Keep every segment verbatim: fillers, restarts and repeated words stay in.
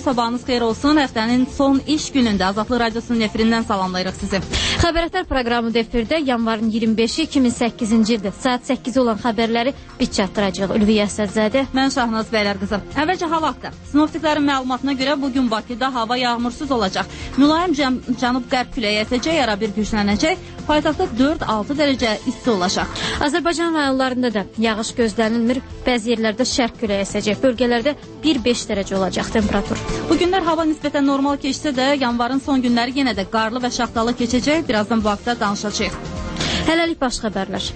sabahınız xeyir olsun. Həftənin son iş günündə Azadlıq Radiosunun efirindən salamlayırıq sizi. Xəbərətər proqramı efirdə yanvarın iyirmi beşi iki min səkkizinci ildə saat səkkiz olan xəbərləri biz çatdıracağıq. Ülviyə Əsədzadə. Mən Şahnaz Bəylər qızım. Əvvəlcə hava haqqında. Sinoptiklərin məlumatına görə bugün Bakıda hava yağmursuz olacaq. Mülayim cənub-qərb küləyi əsəcək, ara bir güclənəcək. Paytaxtda dörd altı dərəcə isti olacaq. Azərbaycan rayonlarında da yağış gözlənilmir. Bəzi yerlərdə şərq küləyi əsəcək. Bölgələrdə bir beş dərəcə olacaq temperatur. Bu günlər hava nisbətən normal keçsə də, yanvarın son günləri yenə də qarlı və şaxtalı keçəcək. Birazdan bu haqda danışacağıq. Hələlik baş xəbərlər.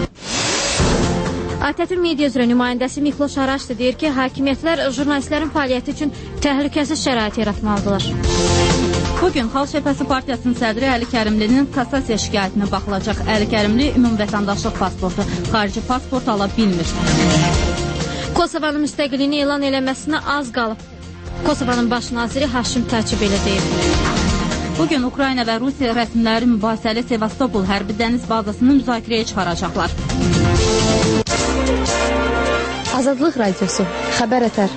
A T T media üzrə nümayəndəsi Mikloş Araşdı deyir ki, hakimiyyətlər jurnalistlərin fəaliyyəti üçün təhlükəsiz şərait yaratmalıdırlar. Bugün Xalq Cəbhəsi Partiyasının sədri Əli Kərimlinin kassasiya şikayətinə baxılacaq. Əli Kərimli ümumi vətəndaşlıq pasportu, xarici pasport ala bilmir. Kosovanın müstəqilliyini elan eləməsinə az qalıb. Kosovanın baş naziri Haşim Taçi belə deyib. Bugün Ukrayna və Rusiya rəsmiləri mübahisəli Sevastopol hərbi dəniz bazasını müzakirəyə çıxaracaqlar. Azadlıq Radiosu, Xəbərətər.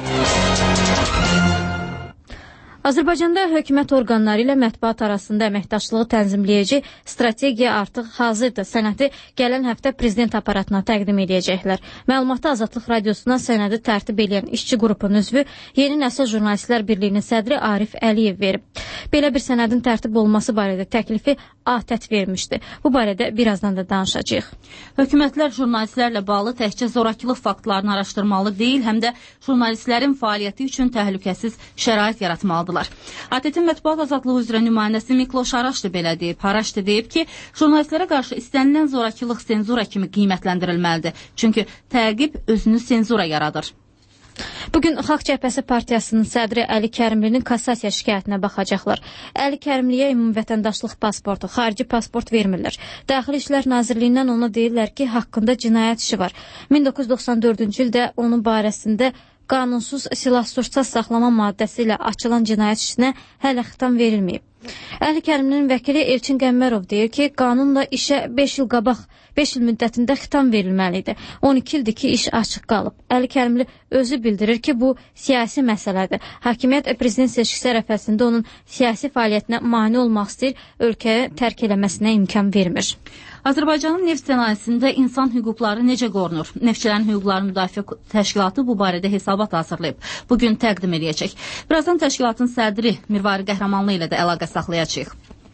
Azərbaycanda hökumət orqanları ilə mətbuat arasında əməkdaşlığı tənzimləyici strategiya artıq hazırdır. Sənədi gələn həftə prezident aparatına təqdim edəcəklər. Məlumatı Azadlıq Radiosuna sənədi tərtib edən işçi qrupunun üzvü Yeni Nəsil Jurnalistlər Birliyinin sədri Arif Əliyev verib. Belə bir sənədin tərtib olması barədə təklifi A T T vermişdi. Bu barədə birazdan da danışacağıq. Hökumətlər jurnalistlərlə bağlı təkcə zorakılıq faktlarını araşdırmalı deyil, həm də jurnalistlərin fəaliyyəti üçün təhlükəsiz şərait yaratmalıdır. A T T mətbuat azadlığı üzrə nümayəndəsi Mikloş Araşdı belə deyib. Araşdı deyib ki, jurnalistlərə qarşı istənilən zorakılıq senzura kimi qiymətləndirilməlidir. Çünki təqib özünü senzura yaradır. Bugün Xalq Cəbhəsi Partiyasının sədri Əli Kərimlinin kassasiya şikayətinə baxacaqlar. Əli Kərimliyə ümumi vətəndaşlıq pasportu, xarici pasport vermirlər. Daxili İşlər Nazirliyindən ona deyirlər ki, haqqında cinayət işi var. min doqquz yüz doxsan dördüncü ildə onun barəsində qanunsuz silah-sursat saxlama maddəsi ilə açılan cinayət işinə hələ xitam verilməyib. Əli Kərimlinin vəkili Elçin Qəmmərov deyir ki, qanunla işə beş il qabaq, beş il müddətində xitam verilməlidir. on iki ildir ki, iş açıq qalıb. Əli Kərimli özü bildirir ki, bu siyasi məsələdir. Hakimiyyət prezident seçkisi ərəfəsində onun siyasi fəaliyyətinə mane olmaq istəyir, ölkəyə tərk eləməsinə imkan vermir. Azərbaycanın neft sənayesində insan hüquqları necə qorunur? Neftçilərin hüquqları müdafiə təşkilatı bu barədə hesabat hazırlayıb. Bugün təqdim edəcək. Birazdan təşkilatın sədri Mirvari Qəhrəmanlı ilə də əlaqə saxlayacağıq.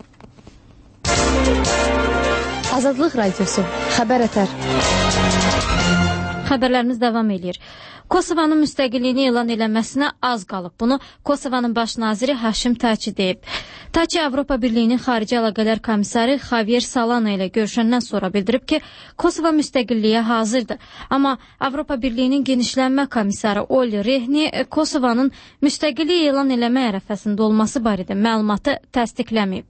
Azadlıq Radiosu, Xəbərətər. Xəbərlərimiz davam edir. Kosovanın müstəqilliyini elan eləməsinə az qalıb. Bunu Kosovanın baş naziri Haşim Taçi deyib. Taçi Avropa Birliyinin xarici əlaqələr komissarı Javier Solana ilə görüşəndən sonra bildirib ki, Kosova müstəqilliyə hazırdır. Amma Avropa Birliyinin genişlənmə komissarı Olli Rehni Kosovanın müstəqilliyi elan eləmə ərəfəsində olması barədə məlumatı təsdiqləməyib.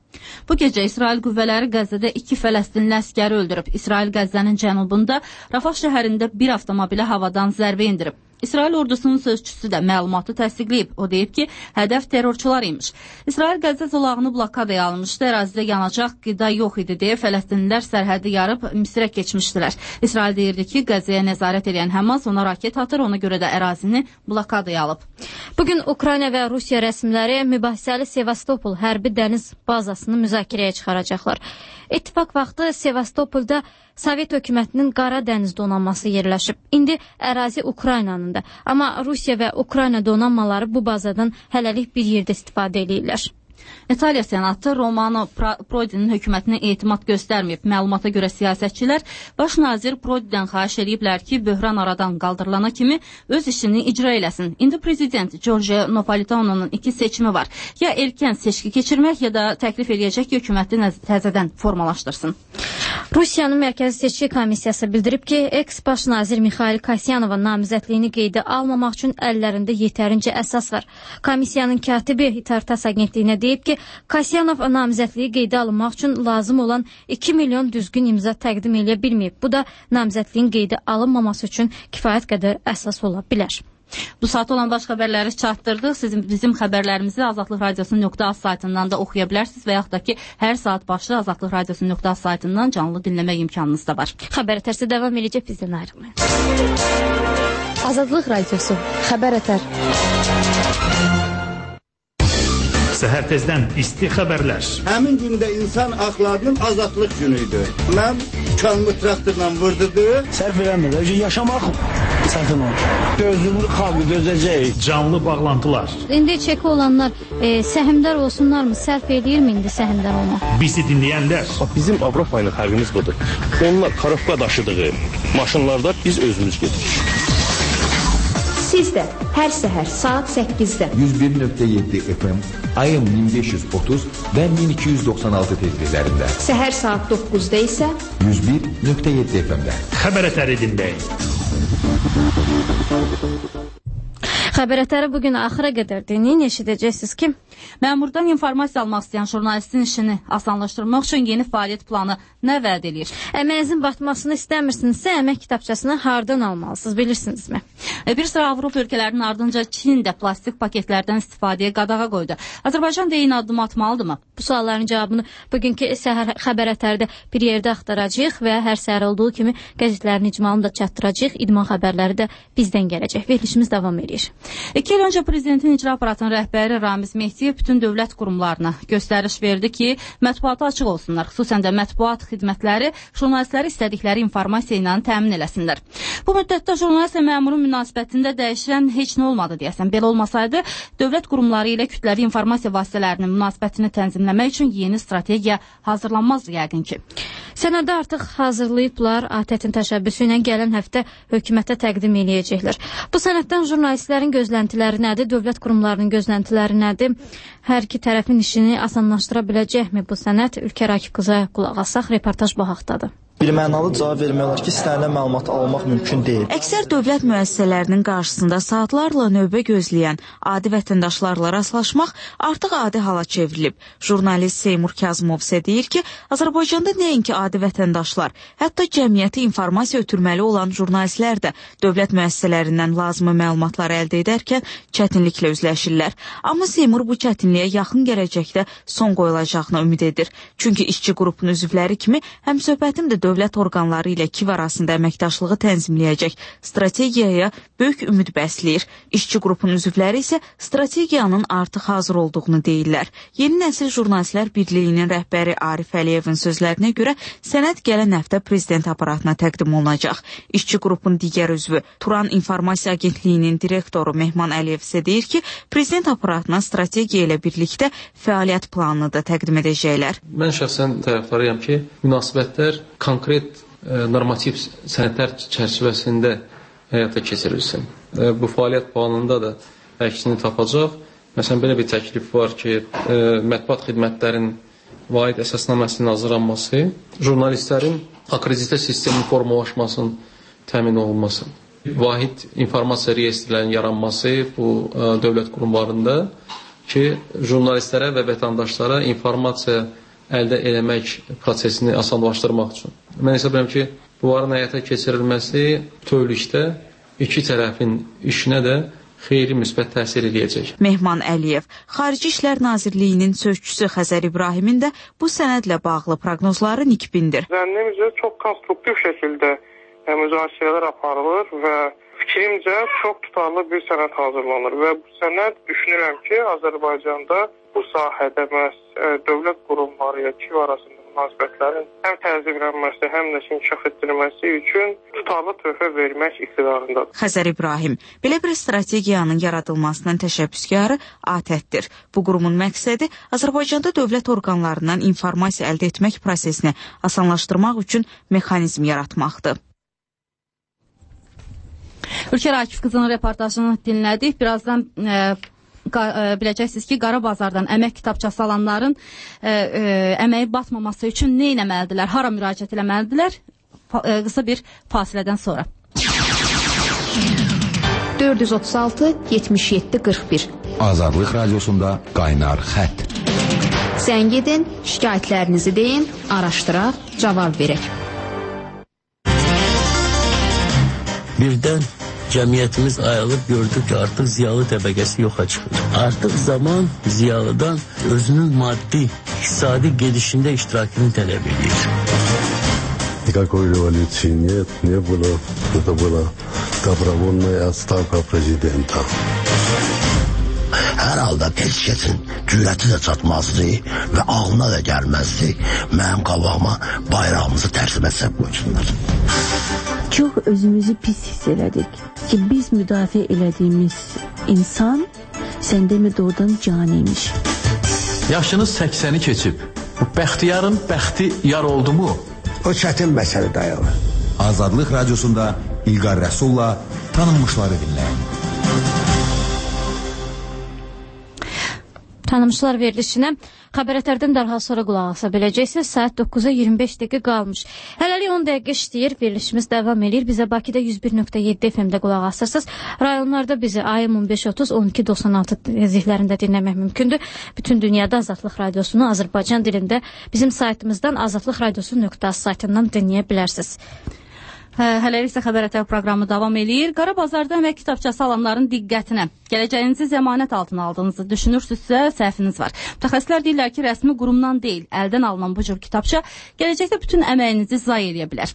Bu gecə İsrail qüvvələri Qəzzədə iki Fələstinli əskəri öldürüb. İsrail Qəzzənin cənubunda Rafah şəhərində bir avtomobilə havadan zərbə indirib. İsrail ordusunun sözçüsü də məlumatı təsdiqləyib. O deyib ki, hədəf terrorçular imiş. İsrail Qəzzə zolağını blokadaya almışdı. Ərazidə yanacaq qida yox idi deyə Fələstinlilər sərhədi yarıb Misrə keçmişdilər. İsrail deyirdi ki, Qəzzəyə nəzarət edən Həmas ona raket atır, ona görə də ərazini blokadaya alıb. Bugün Ukrayna və Rusiya rəsmiləri mübahisəli Sevastopol hərbi dəniz bazasını müzakirəyə çıxaracaqlar. İttifaq vaxtı Sevastopolda Sovet hökumətinin Qara dəniz donanması yerləşib. İndi ərazi Ukraynanındır. Amma Rusiya və Ukrayna donanmaları bu bazadan hələlik bir yerdə istifadə edirlər. İtaliya Senatı Romano Prodi'nin hökumətinə etimad göstərməyib. Məlumata görə siyasətçilər baş nazir Prodi'dən xahiş ediblər ki, böhran aradan qaldırılana kimi öz işini icra eləsin. İndi prezident Giorgio Napolitano'nun iki seçimi var. Ya erkən seçki keçirmək, ya da təklif edəcək ki, hökuməti təzədən formalaşdırsın. Rusiyanın Mərkəzi Seçki Komissiyası bildirib ki, eks-baş nazir Mixail Kasyanova namizədliyini qeydə almamaq üçün əllərində yetərincə əsas var. Komissiyanın katibi İtartas agentliyinə deyib ki, Kasyanov namizədliyi qeydə alınmaq üçün lazım olan iki milyon düzgün imza təqdim edə bilməyib. Bu da namizədliyin qeydə alınmaması üçün kifayət qədər əsas ola bilər. Bu saat olan baş xəbərləri çatdırdıq. Sizin bizim xəbərlərimizi Azadlıq Radiosu nöqtə az saytından da oxuya bilərsiniz və yaxud da ki, hər saat başı Azadlıq Radiosu nöqtə az saytından canlı dinləmək imkanınız da var. Xəbər ətərsi davam edəcək, bizdən ayrılmayın. Azadlıq Radiosu, Xəbər ətər. Səhər tezdən isti xəbərlər. Həmin gündə insan haqlarının azadlıq günüydü. Mən kanlı traktorla vurdudu. Sərf eləmirlər, yaşamaq sərfin olur. Gözlüğü xalqı dözəcək. Canlı bağlantılar. İndi çeki olanlar e, səhmdar olsunlarmı? Sərf eləyirmi indi səhmdar olmaq? Bizi dinləyənlər. Bizim Avropa ilə fərqimiz budur. Onlar karofka daşıdığı maşınlarda biz özümüz gedirik. Siz də hər səhər saat səkkizdə yüz bir nöqtə yeddi F M, A M min beş yüz otuz və min iki yüz doxsan altı tezliklərində. Səhər saat doqquzda isə yüz bir nöqtə yeddi F M-də. Xəbər ətəri dinləyin. Xəbər ətəri bugün axıra qədər dinləyin, eşidəcəksiniz ki, məmurdan informasiya almaq istəyən jurnalistin işini asanlaşdırmaq üçün yeni fəaliyyət planı nə vəd edir? Əməyinizin batmasını istəmirsinizsə, əmək kitabçasını hardan almalısınız, bilirsinizmi? Bir sıra Avropa ölkələrinin ardınca Çin də plastik paketlərdən istifadəyə qadağa qoydu. Azərbaycan da eyni addım atmalıdırmı? Bu sualların cavabını bugünkü səhər xəbər ətərdə bir yerdə axtaracağıq və hər səhər olduğu kimi qəzetlərin icmalını da çatdıracağıq. İdman xəbərləri də bizdən gələcək. Verilişimiz davam edir. İki il öncə prezidentin icra aparatının rəhbəri Ramiz Mehdiyev bütün dövlət qurumlarına göstəriş verdi ki, mətbuata açıq olsunlar. Xüsusən də mətbuat xidmətləri jurnalistləri istədikləri informasiya ilə təmin eləsinlər. Bu müddətdə jurnalistlə məmurun münasibətində dəyişən heç nə olmadı deyəsən. Belə olmasaydı, dövlət qurumları ilə kütləvi informasiya vasitələrinin münasibətini tənzimləmək üçün yeni strategiya hazırlanmazdı yəqin ki. Sənədə artıq hazırlayıblar, A T T-in təşəbbüsü ilə gələn həftə hökumətə təqdim eləyəcəklər. Bu sənəddən jurnalistlərin gözləntiləri nədir, dövlət qurumlarının gözləntiləri nədir? Hər iki tərəfin işini asanlaşdıra biləcəkmi bu sənəd? Ülkər Akif qıza qulaq asaq, reportaj bu haqdadır. Birmənalı cavab vermək olar ki, istənilən məlumat almaq mümkün deyil. Əksər dövlət müəssisələrinin qarşısında saatlarla növbə gözləyən adi vətəndaşlarla rastlaşmaq artıq adi hala çevrilib. Jurnalist Seymur Kazımov isə deyir ki, Azərbaycanda nəinki adi vətəndaşlar, hətta cəmiyyəti informasiya ötürməli olan jurnalistlər də dövlət müəssisələrindən lazımi məlumatları əldə edərkən çətinliklə üzləşirlər. Amma Seymur bu çətinliyə yaxın gələcəkdə son qoyulacağına ümid edir. Çünki işçi qrupunun üzvləri kimi həm söhbətim də dövlət orqanları ilə K İ V arasında əməkdaşlığı tənzimləyəcək strategiyaya böyük ümid bəsləyir. İşçi qrupunun üzvləri isə strategiyanın artıq hazır olduğunu deyirlər. Yeni nəsil jurnalistlər birliyinin rəhbəri Arif Əliyevin sözlərinə görə sənəd gələn həftə prezident aparatına təqdim olunacaq. İşçi qrupunun digər üzvü Turan İnformasiya Agentliyinin direktoru Mehman Əliyev isə deyir ki, prezident aparatına strategiya ilə birlikdə fəaliyyət planını da təqdim edəcəklər. Mən şəxsən tərəfdarıyam ki, münasibətlər konkret e, normativ sənədlər çərçivəsində həyata keçirilsin. E, bu fəaliyyət planında da əksini tapacaq. Məsələn, belə bir təklif var ki, e, mətbuat xidmətlərinin vahid əsasnaməsinin hazırlanması, jurnalistlərin akreditə sistemin formalaşmasının təmin olunması, vahid informasiya reyestrlərinin yaranması bu e, dövlət qurumlarında ki, jurnalistlərə və vətəndaşlara informasiya əldə eləmək prosesini asanlaşdırmaq üçün. Mən hesab edirəm ki, bunların həyata keçirilməsi bütövlükdə iki tərəfin işinə də xeyri müsbət təsir edəcək. Mehman Əliyev, Xarici İşlər Nazirliyinin sözçüsü Xəzər İbrahimin də bu sənədlə bağlı proqnozları nikbindir. Zənnimcə çox konstruktiv şəkildə müzakirələr aparılır və fikrimcə çox tutarlı bir sənəd hazırlanır və bu sənəd düşünürəm ki, Azərbaycanda bu sahədə məhz dövlət qurumları ilə K İ V arasında münasibətlərin həm tənzimlənməsi, həm də inkişaf etdirilməsi üçün tutarlı töhfə vermək iqtidarındadır. Xəzər İbrahim, belə bir strategiyanın yaradılmasının təşəbbüskarı A T T-dir. Bu qurumun məqsədi Azərbaycanda dövlət orqanlarından informasiya əldə etmək prosesini asanlaşdırmaq üçün mexanizm yaratmaqdır. Ülkər Akif qızının reportajını dinlədik. Birazdan e, qa, e, biləcəksiniz ki, Qara Bazardan əmək kitabçası alanların e, e, əməyi batmaması üçün nə etməlidirlər, hara müraciət etməlidirlər? E, qısa bir fasilədən sonra. dörd yüz otuz altı yetmiş yeddi qırx bir Azadlıq Radiosunda qaynar xətt. Zəng edin, şikayətlərinizi deyin, araşdıraq, cavab verək. Birdən cəmiyyətimiz ayılıb gördü ki, artıq ziyalı təbəqəsi yoxa çıxır. Artıq zaman ziyalıdan özünün maddi, iqtisadi gedişində iştirakını tələb edir. Никакой революции нет, не было. Это была добровольная отставка президента. hər halda heç kəsin cürəti də çatmazdı və ağlına da gəlməzdi mənim qabağıma bayrağımızı tərsim etsək qoysunlar. Çox özümüzü pis hiss elədik ki, biz müdafiə elədiyimiz insan səndə mi doğrudan caniymiş. Yaşınız səksəni keçib. Bu bəxtiyarın bəxti yar oldu mu? O çətin məsələ dayalı. Azadlıq Radiosunda İlqar Rəsulla tanınmışları dinləyin. Tanımışlar verilişinə xəbərətlərdən dərhal sonra qulaq asa biləcəksiniz. Saat doqquza iyirmi beş dəqiqə qalmış. Hələlik on dəqiqə işləyir. Verilişimiz davam edir. Bizə Bakıda yüz bir nöqtə yeddi F M-də qulaq asırsınız. Rayonlarda bizi A M on beş otuz on iki doxsan altı tezliklərində dinləmək mümkündür. Bütün dünyada Azadlıq Radiosunu Azərbaycan dilində bizim saytımızdan azadlıq radiosu nöqtə az saytından dinləyə bilərsiniz. Hə, hələlik isə xəbərətər proqramı davam eləyir. Qarabazarda əmək kitabçası alanların diqqətinə. Gələcəyinizi zəmanət altına aldığınızı düşünürsünüzsə, səhviniz var. Mütəxəssislər deyirlər ki, rəsmi qurumdan deyil, əldən alınan bu cür kitabça gələcəkdə bütün əməyinizi zayi eləyə bilər.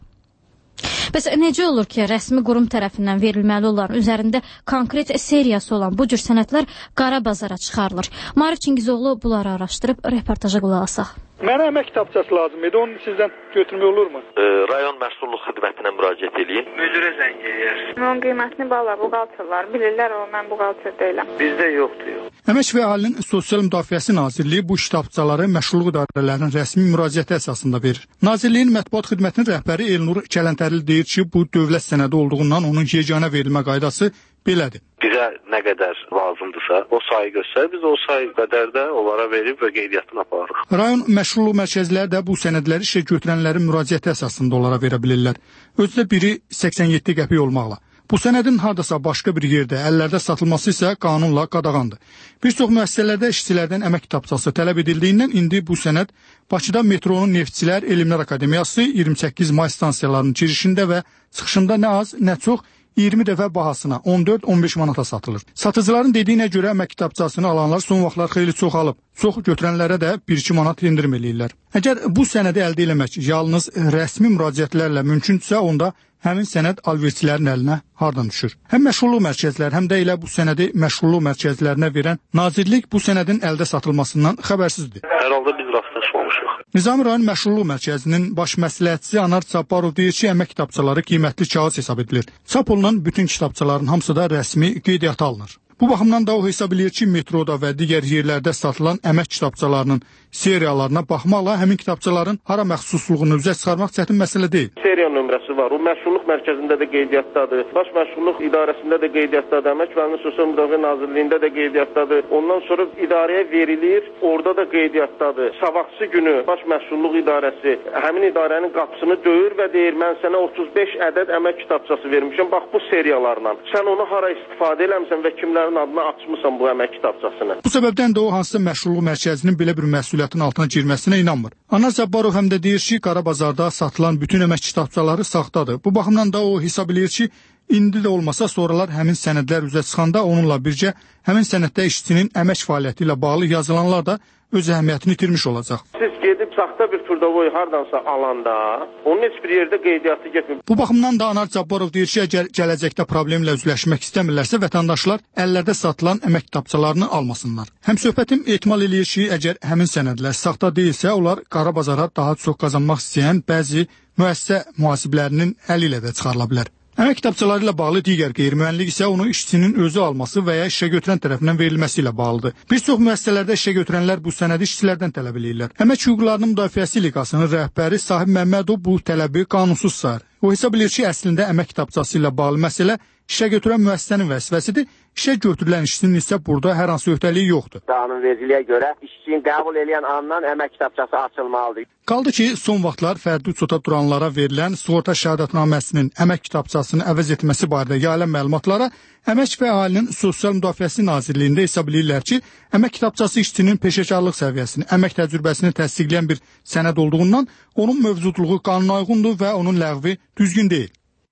Bəs necə olur ki, rəsmi qurum tərəfindən verilməli olan, üzərində konkret seriyası olan bu cür sənədlər qara bazara çıxarılır? Marif Çingizoğlu bunları araşdırıb reportaja qulaq asaq. Mənə əmək kitabçası lazım idi, onu sizdən götürmək olurmu? E, rayon məsulluq xidmətinə müraciət edeyim. Müdürə zəng edir. Onun qiymətini bağlar, buğaltırlar. Bilirlər o, mən buğaltır deyiləm. Bizdə yoxdur, yox. Əmək və Əhalinin Sosial Müdafiəsi Nazirliyi bu kitabçaları məşğulluq idarələrinin rəsmi müraciəti əsasında verir. Nazirliyin mətbuat xidmətinin rəhbəri Elnur Kələntərli deyir ki, bu dövlət sənədi olduğundan onun yeganə verilmə qaydası belədir. Bizə nə qədər lazımdırsa, o sayı göstərir, biz o sayı qədər də onlara verib və qeydiyyatını aparırıq. Rayon məşğulluq mərkəzləri də bu sənədləri işə götürənlərin müraciəti əsasında onlara verə bilirlər. Özdə biri səksən yeddi qəpik olmaqla. Bu sənədin hardasa başqa bir yerdə əllərdə satılması isə qanunla qadağandır. Bir çox müəssisələrdə işçilərdən əmək kitabçası tələb edildiyindən indi bu sənəd Bakıda metronun Neftçilər Elmlər Akademiyası iyirmi səkkiz may stansiyalarının girişində və çıxışında nə az, nə çox iyirmi dəfə bahasına on dörd on beş manata satılır. Satıcıların dediyinə görə əmək kitabçasını alanlar son vaxtlar xeyli çoxalıb. Çox götürənlərə də bir iki manat endirim eləyirlər. Əgər bu sənədi əldə etmək yalnız rəsmi müraciətlərlə mümkündürsə, onda həmin sənəd alverçilərin əlinə hardan düşür? Həm məşğulluq mərkəzləri, həm də elə bu sənədi məşğulluq mərkəzlərinə verən Nazirlik bu sənədin əldə satılmasından xəbərsizdir. Hər halda biz rastlaşmamışıq. Nizami rayon məşğulluq mərkəzinin baş məsləhətçisi Anar Cabbarov deyir ki, əmək kitabçaları qiymətli kağız hesab edilir. Çap olunan bütün kitabçaların hamısı da rəsmi qeydiyyata alınır. Bu baxımdan da o hesab edir ki, metroda və digər yerlərdə satılan əmək kitabçalarının seriyalarına baxmaqla həmin kitabçaların hara məxsusluğunu üzə çıxarmaq çətin məsələ deyil. Seriya nömrəsi var. O məşğulluq mərkəzində də qeydiyyatdadır. Baş məşğulluq idarəsində də qeydiyyatdadır. Əmək və Əhalinin Sosial Müdafiə Nazirliyində də qeydiyyatdadır. Ondan sonra idarəyə verilir, orada da qeydiyyatdadır. Sabahçı günü baş məşğulluq idarəsi həmin idarənin qapısını döyür və deyir, mən sənə otuz beş ədəd əmək kitabçası vermişəm. Bax bu seriyalarla. Sən onu hara istifadə eləmsən və kimlərin adına açmısan bu əmək kitabçasını. Bu səbəbdən də o hansısa məşğulluq mərkəzinin belə bir məsuliyyətin altına girməsinə inanmır. Anar Cabbarov həm də deyir ki, Qarabazarda satılan bütün əmək kitabçaları saxtadır. Bu baxımdan da o hesab edir ki, indi də olmasa sonralar həmin sənədlər üzə çıxanda onunla bircə həmin sənəddə işçinin əmək fəaliyyəti ilə bağlı yazılanlar da öz əhəmiyyətini itirmiş olacaq. Siz gedib saxta bir turdovoy hardansa alanda, onun heç bir yerdə qeydiyyatı getmir. Bu baxımdan da Anar Cabbarov deyir ki, əgər gələcəkdə problemlə üzləşmək istəmirlərsə, vətəndaşlar əllərdə satılan əmək kitabçalarını almasınlar. Həm söhbətim ehtimal eləyir ki, əgər həmin sənədlər saxta deyilsə, onlar qara bazara daha çox qazanmaq istəyən bəzi müəssisə mühasiblərinin əli ilə də çıxarıla bilər. Əmək kitabçaları ilə bağlı digər qeyri-mühəllik isə onu işçinin özü alması və ya işə götürən tərəfindən verilməsi ilə bağlıdır. Bir çox müəssisələrdə işə götürənlər bu sənədi işçilərdən tələb edirlər. Əmək hüquqlarının müdafiəsi liqasının rəhbəri Sahib Məmmədov bu tələbi qanunsuz sayır. O hesab edir ki, əslində əmək kitabçası ilə bağlı məsələ işə götürən müəssisənin vəzifəsidir. İşə götürülən işçinin isə burada hər hansı öhdəliyi yoxdur. Qanunvericiliyə görə işçinin qəbul edən andan əmək kitabçası açılmalıdır. Qaldı ki, son vaxtlar fərdi uçota duranlara verilən sığorta şəhadətnaməsinin əmək kitabçasını əvəz etməsi barədə yayılan məlumatlara Əmək və Əhalinin Sosial Müdafiəsi Nazirliyində hesab edirlər ki, əmək kitabçası işçinin peşəkarlıq səviyyəsini, əmək təcrübəsini təsdiqləyən bir sənəd olduğundan onun mövcudluğu qanuna uyğundur və onun ləğvi düzgün deyil.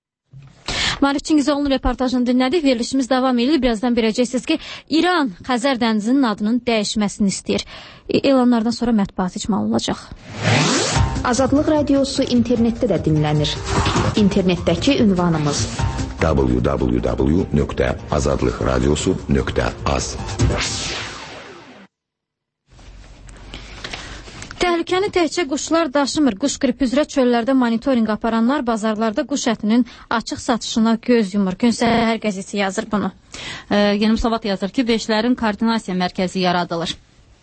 Marif Çingizoğlu'nun reportajını dinlədik. Verilişimiz davam edir. Birazdan biləcəksiniz ki, İran Xəzər dənizinin adının dəyişməsini istəyir. Elanlardan sonra mətbuat icmalı olacaq. Azadlıq radiosu internetdə də dinlənir. İnternetdəki ünvanımız w w w nöqtə azadlıq radiosu nöqtə az. Təhlükəni təkcə quşlar daşımır. Quş qripi üzrə çöllərdə monitorinq aparanlar bazarlarda quş ətinin açıq satışına göz yumur. Gün Səhər qəzeti yazır bunu. E, Yeni Müsavat yazır ki, beşlərin koordinasiya mərkəzi yaradılır.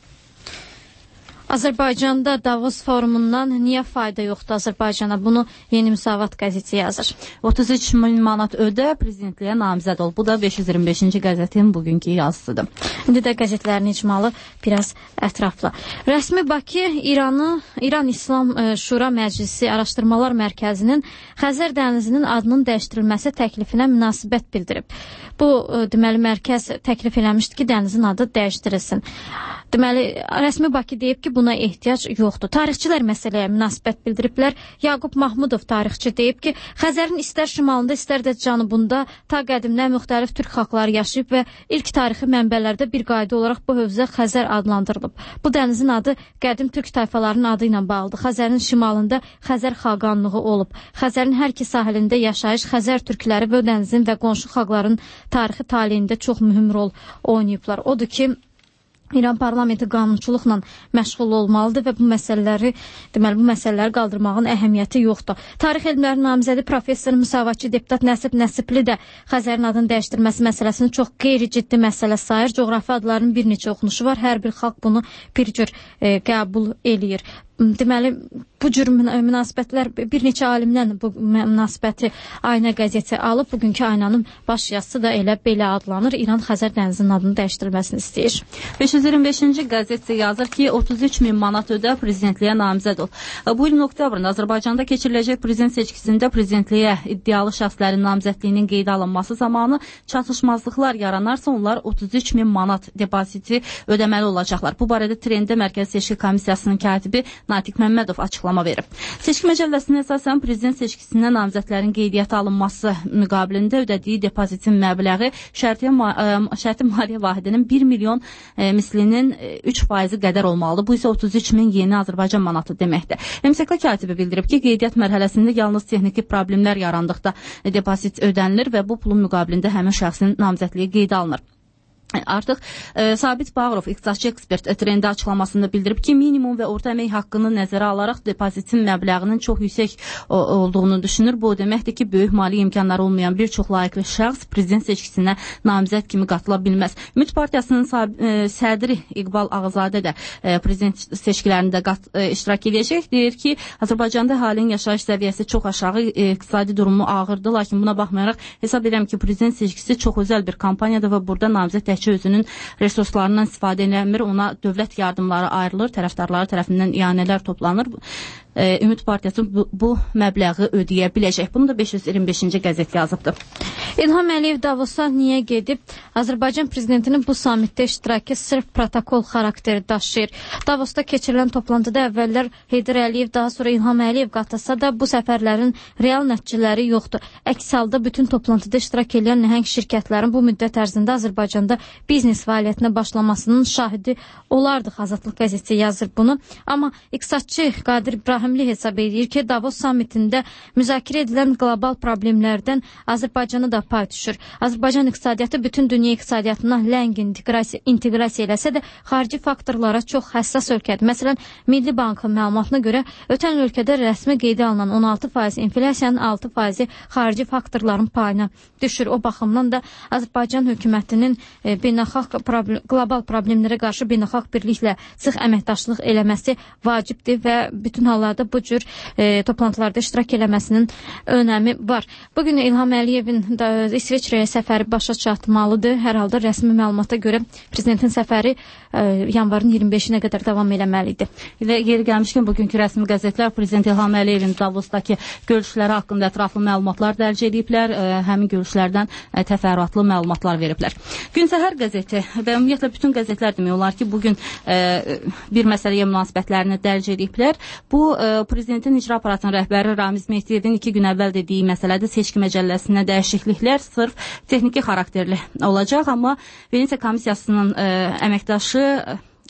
Azərbaycanda Davos forumundan niyə fayda yoxdur Azərbaycana? Bunu Yeni Müsavat qəzeti yazır. otuz üç min manat ödə, prezidentliyə namizəd ol. Bu da beş yüz iyirmi beşinci qəzetin bugünkü yazısıdır. İndi də qəzetlərin icmalı biraz ətraflı. Rəsmi Bakı İranı, İran İslam Şura Məclisi Araşdırmalar Mərkəzinin Xəzər dənizinin adının dəyişdirilməsi təklifinə münasibət bildirib. Bu, deməli, mərkəz təklif eləmişdi ki, dənizin adı dəyişdirilsin. Deməli, rəsmi Bakı deyib ki, buna ehtiyac yoxdur. Tarixçilər məsələyə münasibət bildiriblər. Yaqub Mahmudov tarixçi deyib ki, Xəzərin istər şimalında, istər də cənubunda ta qədimdən müxtəlif türk xalqları yaşayıb və ilk tarixi mənbələrdə bir qayda olaraq bu hövzə Xəzər adlandırılıb. Bu dənizin adı qədim türk tayfalarının adı ilə bağlıdır. Xəzərin şimalında Xəzər xaqanlığı olub. Xəzərin hər iki sahilində yaşayış Xəzər türkləri və dənizin və qonşu xalqların tarixi taleyində çox mühüm rol oynayıblar. Odur ki, İran parlamenti qanunçuluqla məşğul olmalıdır və bu məsələləri, deməli, bu məsələləri qaldırmağın əhəmiyyəti yoxdur. Tarix elmləri namizədi professor müsavatçı deputat Nəsib Nəsibli də Xəzərin adını dəyişdirməsi məsələsini çox qeyri-ciddi məsələ sayır. Coğrafi adların bir neçə oxunuşu var. Hər bir xalq bunu bir cür e, qəbul eləyir. Deməli, bu cür münasibətlər bir neçə alimdən bu münasibəti Ayna qəzeti alıb. Bugünkü Aynanın baş yazısı da elə belə adlanır. İran Xəzər dənizinin adını dəyişdirilməsini istəyir. beş yüz iyirmi beşinci qəzet yazır ki, otuz üç min manat ödə, prezidentliyə namizəd ol. Bu ilin oktyabrında Azərbaycanda keçiriləcək prezident seçkisində prezidentliyə iddialı şəxslərin namizədliyinin qeydə alınması zamanı çatışmazlıqlar yaranarsa onlar otuz üç min manat depoziti ödəməli olacaqlar. Bu barədə Trendə Mərkəzi Seçki Komissiyasının katibi Natiq Məmmədov açıqlama verib. Seçki məcəlləsinə əsasən prezident seçkisində namizədlərin qeydiyyata alınması müqabilində ödədiyi depozitin məbləği şərti maliyyə vahidinin bir milyon e, mislinin üç faizi qədər olmalıdır. Bu isə otuz üç min yeni Azərbaycan manatı deməkdir. M S K katibi bildirib ki, qeydiyyat mərhələsində yalnız texniki problemlər yarandıqda depozit ödənilir və bu pulun müqabilində həmin şəxsin namizədliyi qeydə alınır. Artıq e, Sabit Bağırov, iqtisadçı ekspert Trendə açıqlamasında bildirib ki, minimum və orta əmək haqqını nəzərə alaraq depozitin məbləğinin çox yüksək o, olduğunu düşünür. Bu deməkdir ki, böyük mali imkanları olmayan bir çox layiqli şəxs prezident seçkisinə namizəd kimi qatıla bilməz. Ümid Partiyasının e, sədri İqbal Ağazadə də e, prezident seçkilərində qat, e, iştirak edəcək. Deyir ki, Azərbaycanda halin yaşayış səviyyəsi çox aşağı, e, iqtisadi durumu ağırdır, lakin buna baxmayaraq hesab edirəm ki, prezident seçkisi çox özəl bir kampaniyadır və burada namizəd özünün resurslarından istifadə edilmir, ona dövlət yardımları ayrılır, tərəfdarları tərəfindən ianələr toplanır. E, Ümid Partiyası bu, bu məbləği ödəyə biləcək. Bunu da beş yüz iyirmi beşinci qəzet yazıbdır. İlham Əliyev Davosa niyə gedib? Azərbaycan prezidentinin bu samitdə iştirakı sırf protokol xarakteri daşıyır. Davosda keçirilən toplantıda əvvəllər Heydər Əliyev, daha sonra İlham Əliyev qatılsa da bu səfərlərin real nəticələri yoxdur. Əks halda bütün toplantıda iştirak edən nəhəng şirkətlərin bu müddət ərzində Azərbaycanda biznes fəaliyyətinə başlamasının şahidi olardıq. Azadlıq qəzeti yazır bunu. Amma iqtisadçı Qadir İbrahimli hesab edir ki, Davos samitində müzakirə edilən qlobal problemlərdən Azərbaycana da pay düşür. Azərbaycan iqtisadiyyatı bütün dünya iqtisadiyyatına ləng inteqrasiya, inteqrasiya eləsə də xarici faktorlara çox həssas ölkədir. Məsələn, Milli Bankın məlumatına görə ötən ölkədə rəsmi qeydə alınan on altı faiz inflyasiyanın altı faizi xarici faktorların payına düşür. O baxımdan da Azərbaycan hökumətinin e, beynəlxalq problem, qlobal problemlərə qarşı beynəlxalq birliklə sıx əməkdaşlıq eləməsi vacibdir və bütün hallarda bu cür e, toplantılarda iştirak eləməsinin önəmi var. Bugün İlham Əliyevin İsveçrəyə səfəri başa çatmalıdır. Hər halda rəsmi məlumata görə prezidentin səfəri e, yanvarın iyirmi beşinə qədər davam eləməlidir. Elə yeri gəlmişkən bugünkü rəsmi qəzetlər prezident İlham Əliyevin Davosdakı görüşləri haqqında ətraflı məlumatlar dərc ediblər. E, həmin görüşlərdən e, təfərrüatlı məlumatlar veriblər. Gün Səhər qəzeti və ümumiyyətlə bütün qəzetlər demək olar ki, bugün e, bir məsələyə münasibətlərini dərc ediblər. Bu e, prezidentin icra aparatının rəhbəri Ramiz Mehdiyevin iki gün əvvəl dediyi məsələdə seçki məcəlləsinə dəyişikliklər sırf texniki xarakterli olacaq, amma Venesiya komissiyasının e, əməkdaşı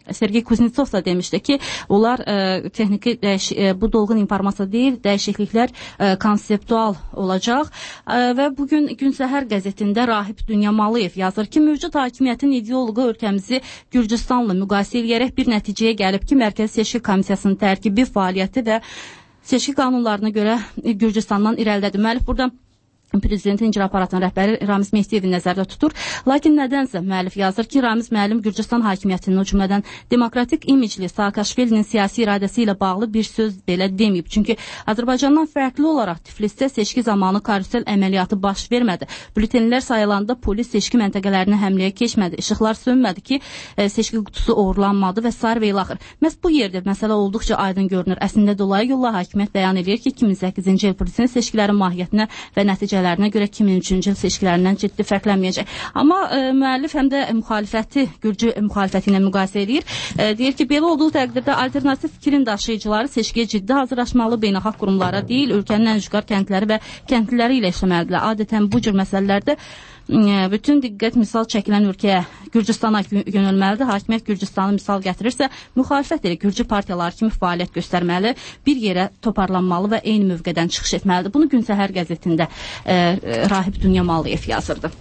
Sergey Kuznetsov da demişdi ki, onlar e, texniki dəyiş, e, bu dolğun informasiya deyil, dəyişikliklər e, konseptual olacaq e, və bugün Gün Səhər qəzetində Rahib Dünyamalıyev yazır ki, mövcud hakimiyyətin ideoloqu ölkəmizi Gürcüstanla müqayisə edərək bir nəticəyə gəlib ki, Mərkəzi Seçki Komissiyasının tərkibi, fəaliyyəti və seçki qanunlarına görə Gürcüstandan irəlidədir. Müəllif burada Prezidentin icra aparatının rəhbəri Ramiz Mehdiyevin nəzərdə tutur. Lakin nədənsə müəllif yazır ki, Ramiz müəllim Gürcüstan hakimiyyətinin o cümlədən demokratik imicli Saakashvilinin siyasi iradəsi ilə bağlı bir söz belə deməyib. Çünki Azərbaycandan fərqli olaraq Tiflisdə seçki zamanı karusel əməliyyatı baş vermədi. Bültenlər sayılanda polis seçki məntəqələrinə həmləyə keçmədi. İşıqlar sönmədi ki, e, seçki qutusu uğurlanmadı və sair və ilaxır. Məhz bu yerdə məsələ olduqca aydın görünür. Əslində dolayı yolla hakimiyyət bəyan edir ki, iki min səkkizinci il prezident seçkilərin mahiyyətinə və nəticə lərinə görə iki min üçüncü il seçkilərindən ciddi fərqlənməyəcək. Amma e, müəllif həm də müxalifəti, Gürcü müxalifəti ilə müqayisə edir. E, deyir ki, belə olduğu təqdirdə alternativ fikrin daşıyıcıları seçkiyə ciddi hazırlaşmalı, beynəlxalq qurumlara deyil, ölkənin ən ucqar kəndləri və kəndliləri ilə işləməlidirlər. Adətən bu cür məsələlərdə bütün diqqət misal çəkilən ölkəyə Gürcüstana yönəlməlidir. Hakimiyyət Gürcüstanı misal gətirirsə, müxalifət ilə Gürcü partiyaları kimi fəaliyyət göstərməli, bir yerə toparlanmalı və eyni mövqedən çıxış etməlidir. Bunu Gün Səhər qəzetində e, Rahib Dünyamalıyev yazırdı.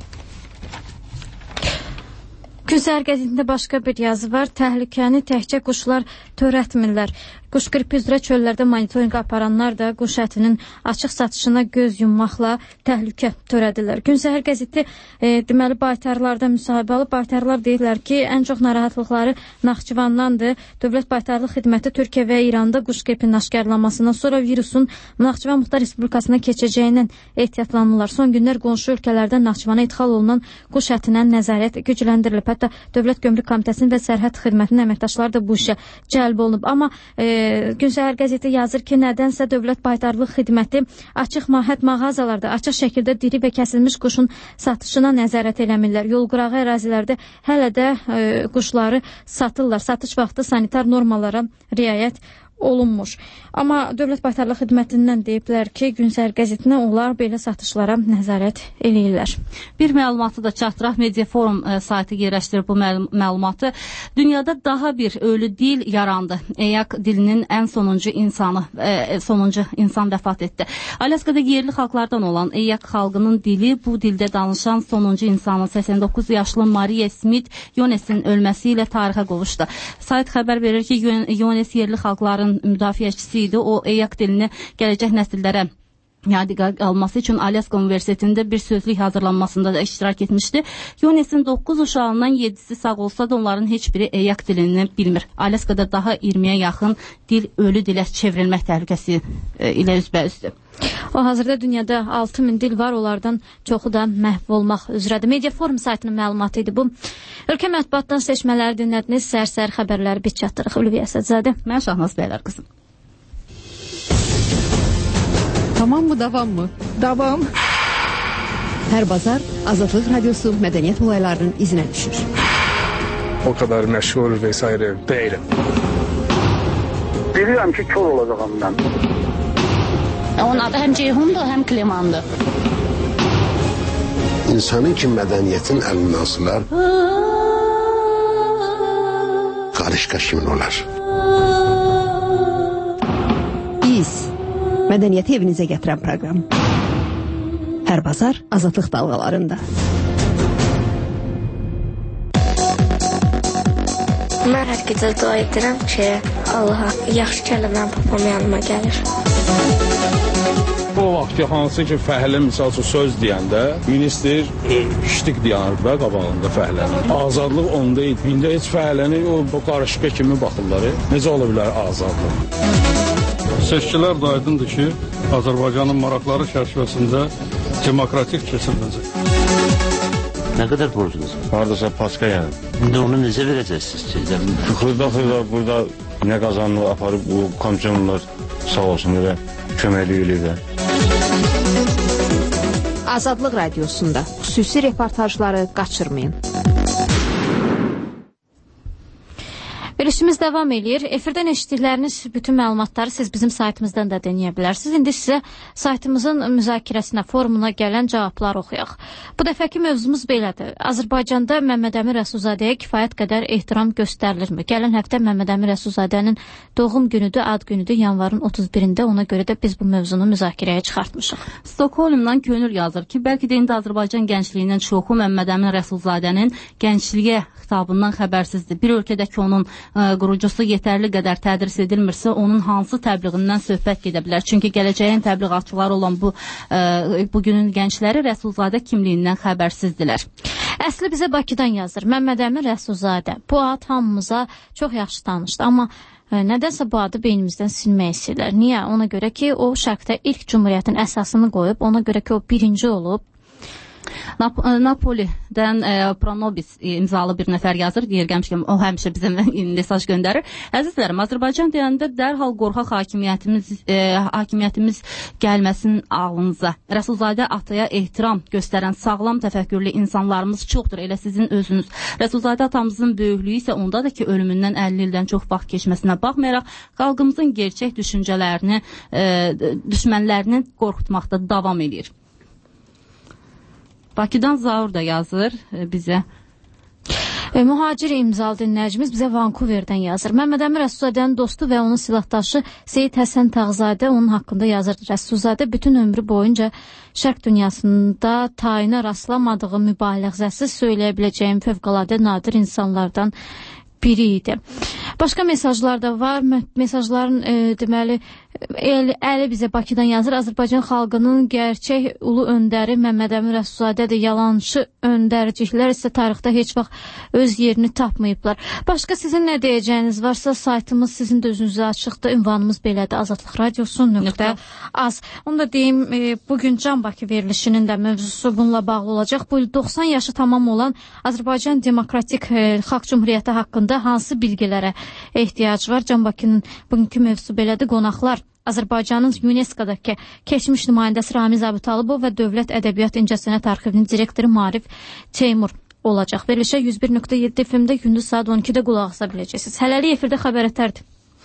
Gün Səhər qəzetində başqa bir yazı var. Təhlükəni təkcə quşlar törətmirlər. Quş qripi üzrə çöllərdə monitorinq aparanlar da quş ətinin açıq satışına göz yummaqla təhlükə törədirlər. Gün Səhər qəzeti e, deməli baytarlarda müsahibə alıb. Baytarlar deyirlər ki, ən çox narahatlıqları Naxçıvandandır. Dövlət Baytarlıq Xidməti Türkiyə və İranda quş qripinin aşkarlanmasından sonra virusun Naxçıvan Muxtar Respublikasına keçəcəyindən ehtiyatlanırlar. Son günlər qonşu ölkələrdən Naxçıvana idxal olunan quş ətinə nəzarət gücləndirilib. Hətta Dövlət Gömrük Komitəsinin və Sərhəd Xidmətinin əməkdaşları da bu işə cəlb olunub. Amma e, Gün Səhər qəzeti yazır ki, nədənsə Dövlət Baytarlıq Xidməti açıq mahət mağazalarda açıq şəkildə diri və kəsilmiş quşun satışına nəzarət eləmirlər. Yol qırağı ərazilərdə hələ də e, quşları satırlar. Satış vaxtı sanitar normalara riayət olunmuş. Amma Dövlət Baytarlıq Xidmətindən deyiblər ki, Gün Səhər qəzetinə onlar belə satışlara nəzarət eləyirlər. Bir məlumatı da çatdıraq. Media Forum e, saytı yerləşdirir bu məlumatı. Dünyada daha bir ölü dil yarandı. Eyak dilinin ən sonuncu insanı, e, sonuncu insan vəfat etdi. Alaskada yerli xalqlardan olan Eyak xalqının dili, bu dildə danışan sonuncu insanın səksən doqquz yaşlı Maria Smith Yones'in ölməsi ilə tarixə qovuşdu. Sayt xəbər verir ki, Yones yerli xalqların müdafiəçisi idi. O Eyak dilini gələcək nəsillərə yadigar alması üçün Alaska Universitetində bir sözlük hazırlanmasında da iştirak etmişdi. Yones'in doqquz uşağından yedisi sağ olsa da onların heç biri Eyak dilini bilmir. Alaskada daha iyirmiyə yaxın dil ölü dilə çevrilmək təhlükəsi e, ilə üzbəüzdür. O hazırda dünyada altı min dil var, onlardan çoxu da məhv olmaq üzrədir. Media Forum saytının məlumatı idi bu. Ölkə mətbuatdan seçmələri dinlədiniz. Sər-sər xəbərləri biz çatdırıq. Ülviyə Əsədzadə. Mən Şahnaz Bəylər qızım. Tamam mı, davam mı? Davam. Hər bazar Azadlıq Radiosu mədəniyyət olaylarının izinə düşür. O kadar məşğul vesaire deyiləm. Bilirəm ki, kör olacağım mən. Onun adı həm Ceyhundur, həm Klimandır. İnsanın ki, mədəniyyətin əlindən asılar, qarışqa kimin olar? İz, mədəniyyəti evinizə gətirən proqram. Hər bazar Azadlıq dalğalarında. Mən hər gecə dua edirəm ki, Allaha yaxşı kəlməm papam yanıma gəlir. O vaxt hansı ki, fəhlə misal üçün söz deyəndə, minister iştik dayanır və qabağında fəhlənin. Azadlıq onda idi. İndi heç fəhləni o qarışqa kimi baxırlar. Necə ola bilər azadlıq? Seçkilər də aydındır ki, Azərbaycanın maraqları çərçivəsində demokratik keçiriləcək. Nə qədər borcunuz? Haradasa paska yəni. İndi onu necə verəcəksiniz? Xırda-xırda burada nə qazanını aparıb bu komisyonlar sağ olsun elə köməklik eləyirlər. Azadlıq Radiosunda xüsusi reportajları qaçırmayın. Verilişimiz davam edir. Efirdən eşitdikləriniz bütün məlumatları siz bizim saytımızdan da dinləyə bilərsiniz. İndi sizə saytımızın müzakirəsinə, forumuna gələn cavablar oxuyaq. Bu dəfəki mövzumuz belədir. Azərbaycanda Məmməd Əmin Rəsulzadəyə kifayət qədər ehtiram göstərilirmi? Gələn həftə Məmməd Əmin Rəsulzadənin doğum günüdür, ad günüdür, yanvarın otuz birində. Ona görə də biz bu mövzunu müzakirəyə çıxartmışıq. Stokholmdan Könül yazır ki, bəlkə də indi Azərbaycan gəncliyindən çoxu Məmməd Əmin Rəsulzadənin gəncliyə xitabından xəbərsizdir. Bir ölkədəki onun ə, qurucusu yetərli qədər tədris edilmirsə, onun hansı təbliğindən söhbət gedə bilər? Çünki gələcəyin təbliğatçıları olan bu ə, bugünün gəncləri Rəsulzadə kimliyindən xəbərsizdirlər. Əsli bizə Bakıdan yazır. Məmməd Əmin Rəsulzadə. Bu ad hamımıza çox yaxşı tanışdı, amma ə, nədənsə bu adı beynimizdən silmək istəyirlər. Niyə? Ona görə ki, o şərqdə ilk cumhuriyyətin əsasını qoyub, ona görə ki, o birinci olub. Nap Napolidən e, Pronobis imzalı bir nəfər yazır. Deyir gəlmişkən, o həmişə bizim mesaj göndərir. Əzizlərim, Azərbaycan deyəndə dərhal qorxaq hakimiyyətimiz, e, hakimiyyətimiz gəlməsin ağlınıza. Rəsulzadə ataya ehtiram göstərən sağlam təfəkkürlü insanlarımız çoxdur, elə sizin özünüz. Rəsulzadə atamızın böyüklüyü isə ondadır ki, ölümündən əlli ildən çox vaxt keçməsinə baxmayaraq, xalqımızın gerçək düşüncələrini, e, düşmənlərini qorxutmaqda davam edir. Bakıdan Zaur da yazır e, bizə. E, mühacir imzalı dinləyicimiz bizə Vancouverdən yazır. Məmməd Əmin Rəsulzadənin dostu və onun silahdaşı Seyid Həsən Tağzadə onun haqqında yazır. Rəsulzadə bütün ömrü boyunca şərq dünyasında tayinə rastlamadığı mübaliğəsiz söyləyə biləcəyim fövqəladə nadir insanlardan biri idi. Başqa mesajlar da var. Mesajların e, deməli Əli, Əli bizə Bakıdan yazır. Azərbaycan xalqının gerçək ulu öndəri Məmməd Əmin Rəsulzadədir. Yalançı öndərciklər isə tarixdə heç vaxt öz yerini tapmayıblar. Başqa sizin nə deyəcəyiniz varsa, saytımız sizin də özünüzə açıqdır. Ünvanımız belədir. Azadlıq Radiosu nöqtə az. Onu da deyim, e, bugün Can Bakı verilişinin də mövzusu bununla bağlı olacaq. Bu il doxsan yaşı tamam olan Azərbaycan Demokratik e, Xalq Cumhuriyyəti haqqında hansı bilgilərə ehtiyac var? Can Bakının bugünkü mövzusu belədir. Qonaqlar Azərbaycanın UNESCO-dakı keçmiş nümayəndəsi Ramiz Abutalıbov və Dövlət Ədəbiyyat İncəsənət Arxivinin direktoru Marif Teymur olacaq. Verilişə yüz bir nöqtə yeddi F M-də gündüz saat on ikidə qulaq asa biləcəksiniz. Hələlik efirdə xəbər ətərdir.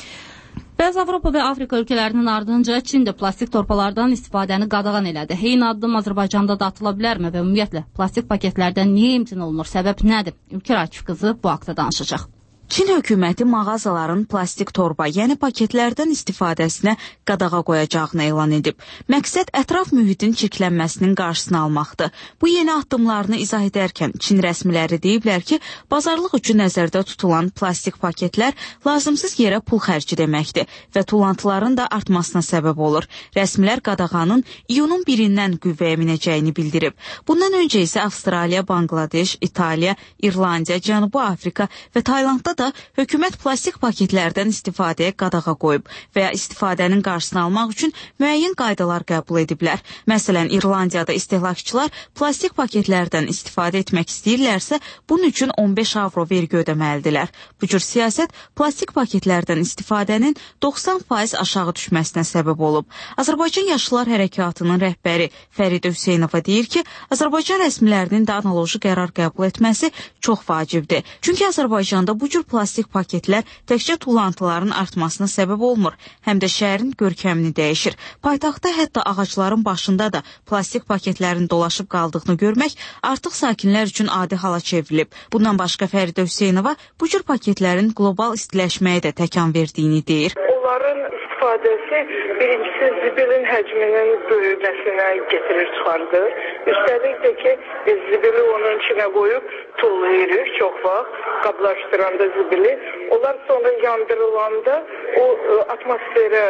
Bəzi Avropa və Afrika ölkələrinin ardınca Çin də plastik torpalardan istifadəni qadağan elədi. Eyni addım Azərbaycanda da atıla bilərmi və ümumiyyətlə plastik paketlərdən niyə imtina olunur? Səbəb nədir? Ülkə Akif qızı bu haqda danışacaq. Çin hökuməti mağazaların plastik torba, yəni paketlərdən istifadəsinə qadağa qoyacağını elan edib. Məqsəd ətraf mühitin çirklənməsinin qarşısını almaqdır. Bu yeni addımlarını izah edərkən Çin rəsmiləri deyiblər ki, bazarlıq üçün nəzərdə tutulan plastik paketlər lazımsız yerə pul xərci deməkdir və tullantıların da artmasına səbəb olur. Rəsmilər qadağanın iyunun birindən qüvvəyə minəcəyini bildirib. Bundan öncə isə Avstraliya, Bangladeş, İtaliya, İrlandiya, Cənubi Afrika və Taylandda da hökumət plastik paketlərdən istifadəyə qadağa qoyub və ya istifadənin qarşısını almaq üçün müəyyən qaydalar qəbul ediblər. Məsələn, İrlandiyada istehlakçılar plastik paketlərdən istifadə etmək istəyirlərsə, bunun üçün on beş avro vergi ödəməlidirlər. Bu cür siyasət plastik paketlərdən istifadənin doxsan faiz aşağı düşməsinə səbəb olub. Azərbaycan Yaşlılar Hərəkatının rəhbəri Fəridə Hüseynova deyir ki, Azərbaycan rəsmilərinin də analoji qərar qəbul etməsi çox vacibdir. Çünki Azərbaycanda bu cür plastik paketlər təkcə tullantıların artmasına səbəb olmur, həm də şəhərin görkəmini dəyişir. Paytaxtda hətta ağacların başında da plastik paketlərin dolaşıb qaldığını görmək artıq sakinlər üçün adi hala çevrilib. Bundan başqa Fəridə Hüseynova bu cür paketlərin qlobal istiləşməyə də təkan verdiyini deyir. Onların istifadəsi birincisi zibilin həcminin böyüməsinə getirir, çıxardır. Üstəlik də ki, zibili onun içinə qoyub tullayırıq çox vaxt, qablaşdıranda zibili. Onlar sonra yandırılanda o atmosferə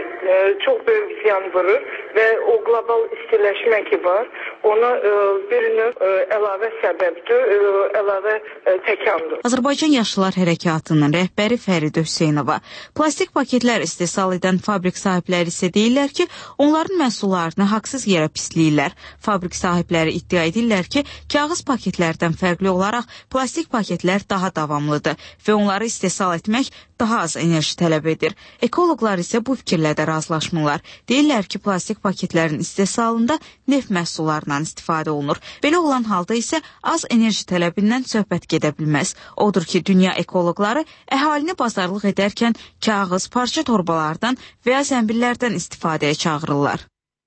çox böyük ziyan vurur və o qlobal istiləşmə ki var, ona bir növ əlavə səbəbdir, əlavə təkandır. Azərbaycan Yaşlılar Hərəkatının rəhbəri Fəridə Hüseynova. Plastik paketlər istehsal edən fabrik sahibləri isə deyirlər ki, onların məhsullarını haqsız yerə pisləyirlər. Fabrik sahibləri iddia edirlər ki, kağız paketlərdən fərqli olaraq plastik paketlər daha davamlıdır və onları istehsal istehsal etmək daha az enerji tələb edir. Ekoloqlar isə bu fikirlə də razılaşmırlar. Deyirlər ki, plastik paketlərin istehsalında neft məhsullarından istifadə olunur. Belə olan halda isə az enerji tələbindən söhbət gedə bilməz. Odur ki, dünya ekoloqları əhalini bazarlıq edərkən kağız, parça torbalardan və ya zəmbillərdən istifadəyə çağırırlar.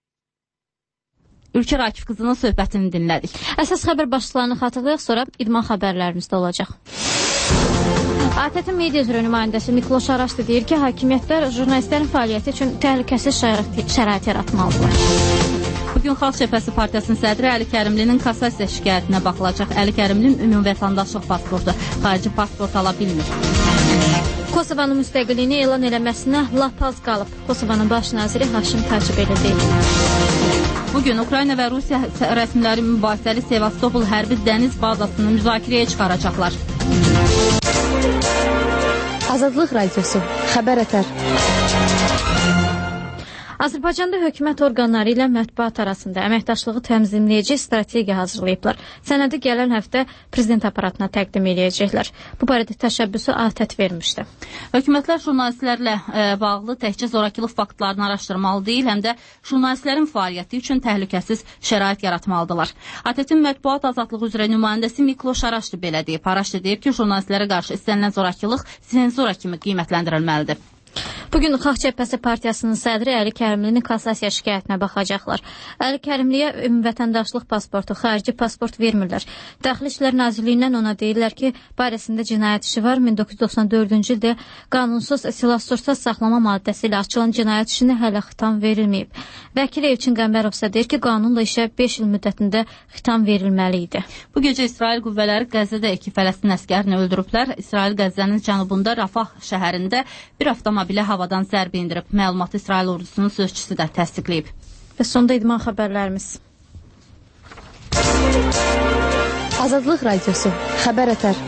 Ülkə Akif qızının söhbətini dinlədik. Əsas xəbər başlıqlarını xatırlayaq, sonra idman xəbərlərimizdə olacaq. A T T media üzrə nümayəndəsi Mikloş Araşdı deyir ki, hakimiyyətlər jurnalistlərin fəaliyyəti üçün təhlükəsiz şərait yaratmalıdırlar. Bugün Xalq Cəbhəsi Partiyasının sədri Əli Kərimlinin kassasiya şikayətinə baxılacaq. Əli Kərimlinin ümumi vətəndaşlıq pasportu, xarici pasport ala bilmir. Kosovanın müstəqilliyini elan eləməsinə lap az qalıb. Kosovanın baş naziri Haşim Tacibeli deyil. Bugün Ukrayna və Rusiya rəsmiləri mübahisəli Sevastopol hərbi dəniz bazasını müzakirəyə çıxaracaqlar. Azadlıq Radiosu, xəbər ətər. Azərbaycanda hökumət orqanları ilə mətbuat arasında əməkdaşlığı tənzimləyici strategiya hazırlayıblar. Sənədi gələn həftə prezident aparatına təqdim edəcəklər. Bu barədə təşəbbüsü A T T vermişdi. Hökumətlər jurnalistlərlə e, bağlı təkcə zorakılıq faktlarını araşdırmalı deyil, həm də jurnalistlərin fəaliyyəti üçün təhlükəsiz şərait yaratmalıdırlar. A T T-in mətbuat azadlığı üzrə nümayəndəsi Mikloş Araşdı belə deyib. Araşdı deyib ki, jurnalistlərə qarşı istənilən zorakılıq senzura kimi qiymətləndirilməlidir. Bugün Xalq Cəbhəsi Partiyasının sədri Əli Kərimlinin kassasiya şikayətinə baxacaqlar. Əli Kərimliyə ümumi vətəndaşlıq pasportu, xarici pasport vermirlər. Daxili İşlər Nazirliyindən ona deyirlər ki, barəsində cinayət işi var. min doqquz yüz doxsan dördüncü ildə qanunsuz silah-sursat saxlama maddəsi ilə açılan cinayət işinə hələ xitam verilməyib. Vəkil Elçin Qəmbərov isə deyir ki, qanunla işə beş il müddətində xitam verilməli idi. Bu gecə İsrail qüvvələri Qəzzədə iki Fələstin əskərini öldürüblər. İsrail Qəzzənin cənubunda Rafah şəhərində bir avtomobilə havadan zərbə indirib. Məlumatı İsrail ordusunun sözçüsü də təsdiqləyib. Və sonda idman xəbərlərimiz. Azadlıq Radiosu, xəbər ətər.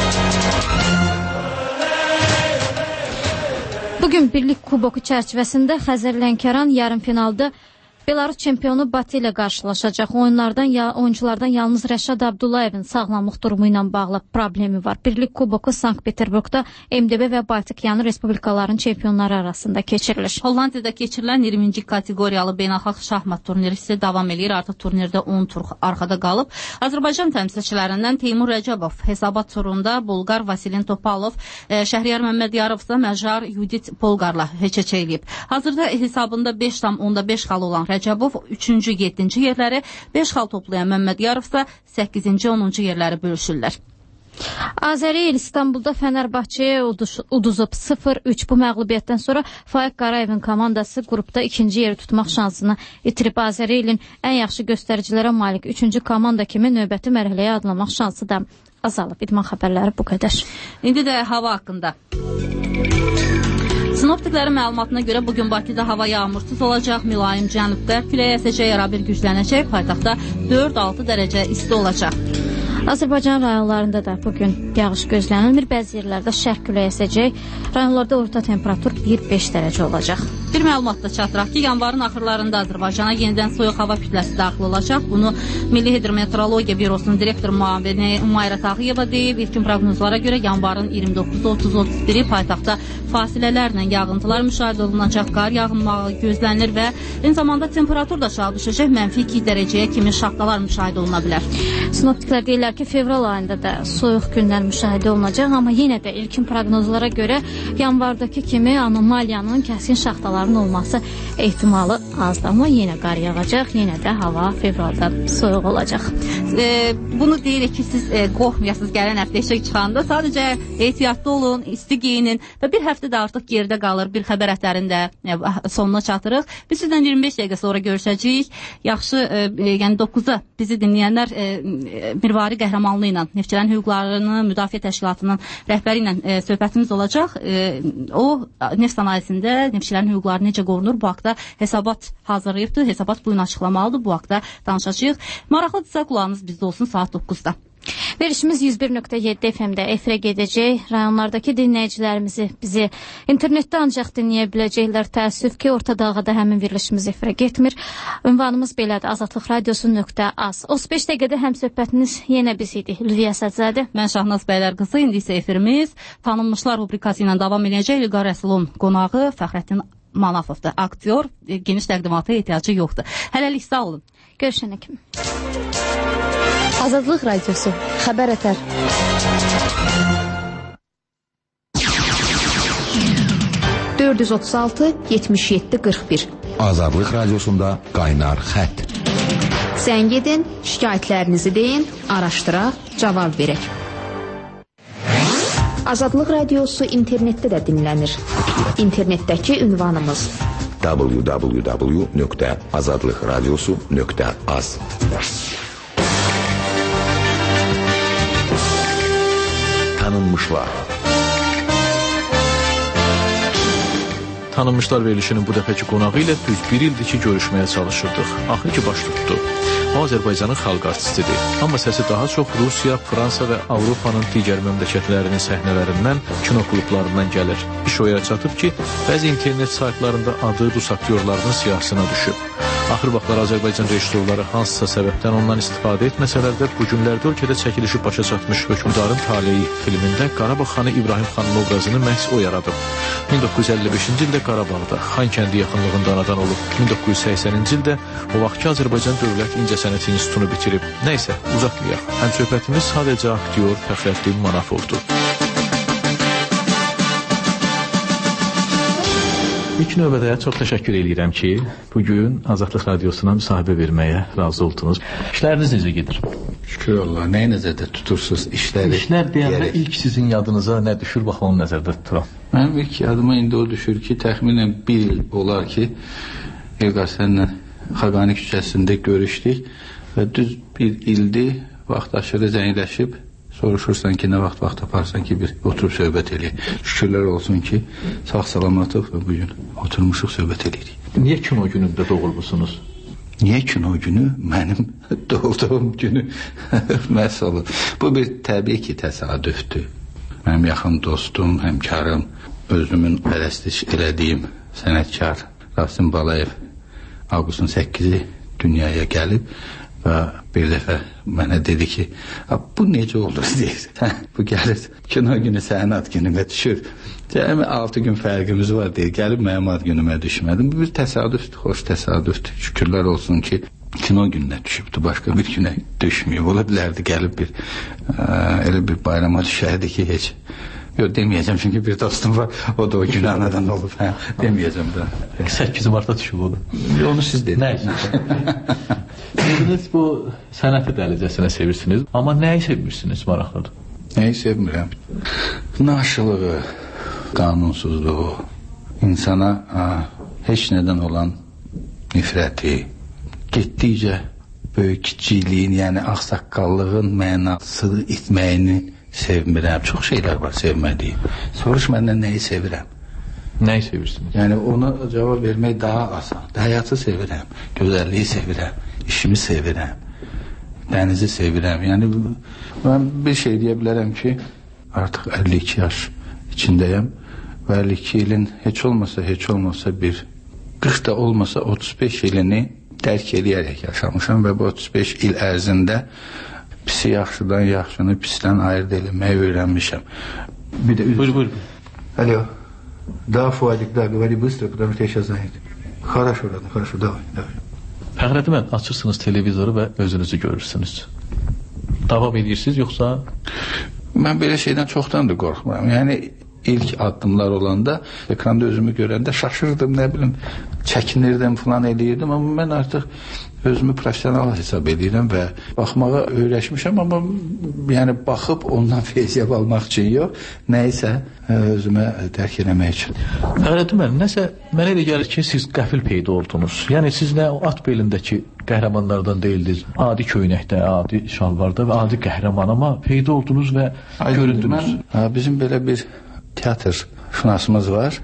Bugün Birlik Kuboku çərçivəsində Xəzər Lənkəran yarımfinalda Belarus çempionu Batı ilə qarşılaşacaq. Oyunlardan ya, oyunculardan yalnız Rəşad Abdullayevin sağlamlıq durumu ilə bağlı problemi var. Birlik Kuboku Sankt-Peterburqda M D B və Baltikyanı Respublikaların çempionları arasında keçirilir. Hollandiyada keçirilən iyirminci kateqoriyalı beynəlxalq şahmat turniri isə davam edir. Artıq turnirdə on tur arxada qalıb. Azərbaycan təmsilçilərindən Teymur Rəcəbov hesabat turunda Bulqar Vasilin Topalov, e, Şəhriyar Məmmədiyarov da Məcar Yudit Polqarla heç-heç eləyib. Hazırda hesabında beş tam onda beş xal olan Rəcəbov üçüncü yeddinci yerləri, beş xal toplayan Məmmədiyarov isə səkkizinci onuncu yerləri bölüşürlər. Azəri il İstanbulda Fənərbağçəyə uduzub sıfır üç. Bu məğlubiyyətdən sonra Faiq Qarayevin komandası qrupda ikinci yeri tutmaq şansını itirib. Azəri ilin ən yaxşı göstəricilərə malik üçüncü komanda kimi növbəti mərhələyə adlamaq şansı da azalıb. İdman xəbərləri bu qədər. İndi də hava haqqında. Sinoptiklərin məlumatına görə bugün Bakıda hava yağmursuz olacaq, mülayim cənub-qərb küləyi əsəcək, arabir güclənəcək, paytaxtda dörd altı dərəcə isti olacaq. Azərbaycan rayonlarında da bugün yağış gözlənilmir, bəzi yerlərdə şərq küləyi əsəcək, rayonlarda orta temperatur bir beş dərəcə olacaq. Bir məlumatda çatdıraq ki, yanvarın axırlarında Azərbaycana yenidən soyuq hava kütləsi daxil olacaq. Bunu Milli Hidrometeorologiya Bürosunun direktor müavini Umayra Tağıyeva deyib. İlkin proqnozlara görə yanvarın iyirmi doqquz otuz otuz biri paytaxtda fasilələrlə yağıntılar müşahidə olunacaq, qar yağınmağı gözlənilir və eyni zamanda temperatur da aşağı düşəcək, mənfi iki dərəcəyə kimi şaxtalar müşahidə oluna bilər. Sinoptiklər deyirlər ki, fevral ayında da soyuq günlər müşahidə olunacaq, amma yenə də ilkin proqnozlara görə yanvardakı kimi anomaliyanın kəskin şaxtaların olması ehtimalı azdır, amma yenə qar yağacaq, yenə də hava fevralda soyuq olacaq. E, bunu deyirik ki, siz e, qorxmayasınız gələn həftə işə çıxanda, sadəcə ehtiyatlı olun, isti geyinin və bir həftə də artıq geridə qalır, bir xəbər ətərində e, sonuna çatırıq. Biz sizdən iyirmi beş dəqiqə sonra görüşəcəyik. Yaxşı, e, yəni doqquzda bizi dinləyənlər e, Mirvari Qəhrəmanlı ilə Neftçilərin hüquqlarını müdafiə təşkilatının rəhbəri ilə e, söhbətimiz olacaq. E, o neft sənayesində neftçilərin hüquqları necə qorunur? Bu haqda hesabat hazırlayıbdır. Hesabat bugün açıqlamalıdır. Bu haqda danışacağıq. Maraqlıdırsa qulağınız bizdə olsun saat doqquzda. Verilişimiz yüz bir nöqtə yeddi F M-də efirə gedəcək. Rayonlardakı dinləyicilərimizi bizi internetdə ancaq dinləyə biləcəklər. Təəssüf ki, Orta Dağda həmin verilişimiz efirə getmir. Ünvanımız belədir: azadlıq radiosu nöqtə az. otuz beş dəqiqədə həmsöhbətiniz yenə biz idik. Lüviyə Sədzədə. Mən Şahnaz Bəylər qızı. İndi isə efirimiz tanınmışlar rubrikası ilə davam edəcək. İlqar Rəsulun qonağı Fəxrəddin Manafovdur. Aktyor, geniş təqdimata ehtiyacı yoxdur. Hələlik sağ olun. Görüşənə kimi. Azadlıq radiosu. Xəbər ətər. dörd yüz otuz altı yetmiş yeddi qırx bir. Azadlıq radiosunda qaynar xətt. Zəng edin, şikayətlərinizi deyin, araşdıraq, cavab verək. Azadlıq radiosu internetdə də dinlənir. İnternetdəki ünvanımız w w w nöqtə azadlıq radiosu nöqtə az. Tanınmışlar. Tanınmışlar verilişinin bu dəfəki qonağı ilə düz bir ildir ki, görüşməyə çalışırdıq. Axır ki, baş tutdu. O, Azərbaycanın xalq artistidir. Amma səsi daha çox Rusiya, Fransa və Avropanın digər məmləkətlərinin səhnələrindən, kino klublarından gəlir. İş o yerə çatıb ki, bəzi internet saytlarında adı Rus aktyorlarının siyahısına düşüb. Axır vaxtlar Azərbaycan rejissorları hansısa səbəbdən ondan istifadə etməsələr də, bu günlərdə ölkədə çəkilişi başa çatmış Hökmdarın Taleyi filmində Qarabağ xanı İbrahim xanın obrazını məhz o yaradıb. min doqquz yüz əlli beşinci ildə Qarabağda, Xankəndi yaxınlığında anadan olub. min doqquz yüz səksəninci ildə o vaxtki Azərbaycan Dövlət İncəsənət İnstitutunu bitirib. Nəysə, uzatmayaq. Həmsöhbətimiz sadəcə aktyor Fəxrəddin Manafovdur. İlk növbədə çox təşəkkür edirəm ki, bugün Azadlıq Radiosuna müsahibə verməyə razı oldunuz. İşləriniz necə gedir? Şükür Allah. Nəyi nəzərdə tutursunuz işləri? İşlər deyəndə ilk sizin yadınıza nə düşür? Bax, onu nəzərdə tuturam. Mənim ilk yadıma indi o düşür ki, təxminən bir il olar ki, İlqar sənlə Xaqani küçəsində görüşdük və düz bir ildir vaxtaşırı zəngləşib soruşursan ki, nə vaxt vaxt taparsan ki, bir oturub söhbət eləyək. Şükürlər olsun ki, sağ-salamatıq və bugün oturmuşuq, söhbət eləyirik. Niyə kino günündə doğulmusunuz? Niyə kino günü? Mənim doğulduğum günü məhz olur. Bu bir təbii ki, təsadüfdür. Mənim yaxın dostum, həmkarım, özümün pərəstiş elədiyim sənətkar Rasim Balayev avqustun səkkizi dünyaya gəlib və bir dəfə mənə dedi ki, bu necə olur deyir. Bu gəlir, kino günü sənin ad günümə düşür. Cəmi altı gün fərqimiz var deyir, gəlib mənim ad günümə düşmədim. Bu bir təsadüfdür, xoş təsadüfdür. Şükürlər olsun ki, kino gününə düşübdür, başqa bir günə düşməyib. Ola bilərdi, gəlib bir ə, elə bir bayrama düşərdi ki, heç yox, deməyəcəm, çünki bir dostum var, o da o gün anadan olub, hə, deməyəcəm də. səkkiz martda düşüb oldu. Onu siz dediniz. Siz bu sənəti dəlicəsinə sevirsiniz, amma nəyi sevmirsiniz, maraqlıdır? Nəyi sevmirəm? Naşılığı, qanunsuzluğu, insana ə, heç nədən olan nifrəti, getdikcə böyük kiçikliyin, yəni ağsaqqallığın mənasını itməyini sevmirəm. Çox şeylər var sevmədiyim. Soruş məndən nəyi sevirəm? Nəyi sevirsiniz? Yəni ona cavab vermək daha asan. Həyatı sevirəm, gözəlliyi sevirəm, işimi sevirəm, dənizi sevirəm. Yəni mən bir şey deyə bilərəm ki, artıq əlli iki yaş içindəyəm və əlli iki ilin heç olmasa, heç olmasa bir qırx da olmasa otuz beş ilini dərk edərək yaşamışam və bu otuz beş il ərzində pisi yaxşıdan, yaxşını pisdən ayırt eləməyi öyrənmişəm. Bir də buyur, buyur. Alo. Да, Фуадик, да, говори быстро, потому что я сейчас занят. Хорошо, ладно, хорошо, давай, давай. Fəxrəddin mən, açırsınız televizoru və özünüzü görürsünüz. Davam edirsiniz, yoxsa? Mən belə şeydən çoxdandır qorxmuram. Yəni, ilk addımlar olanda, ekranda özümü görəndə şaşırdım, nə bilim, çəkinirdim, falan eləyirdim, amma mən artıq özümü profesional hesab edirəm və baxmağa öyrəşmişəm, amma yəni baxıb ondan feyziyyab almaq üçün yox, nəyisə özümə dərk eləmək üçün. Fəxrəddin mən, nəsə mənə elə gəlir ki, siz qəfil peyda oldunuz. Yəni siz nə o at belindəki qəhrəmanlardan deyildiniz, adi köynəkdə, adi şalvarda və adi qəhrəman, amma peyda oldunuz və göründünüz. Mən, bizim belə bir teatr şunasımız var,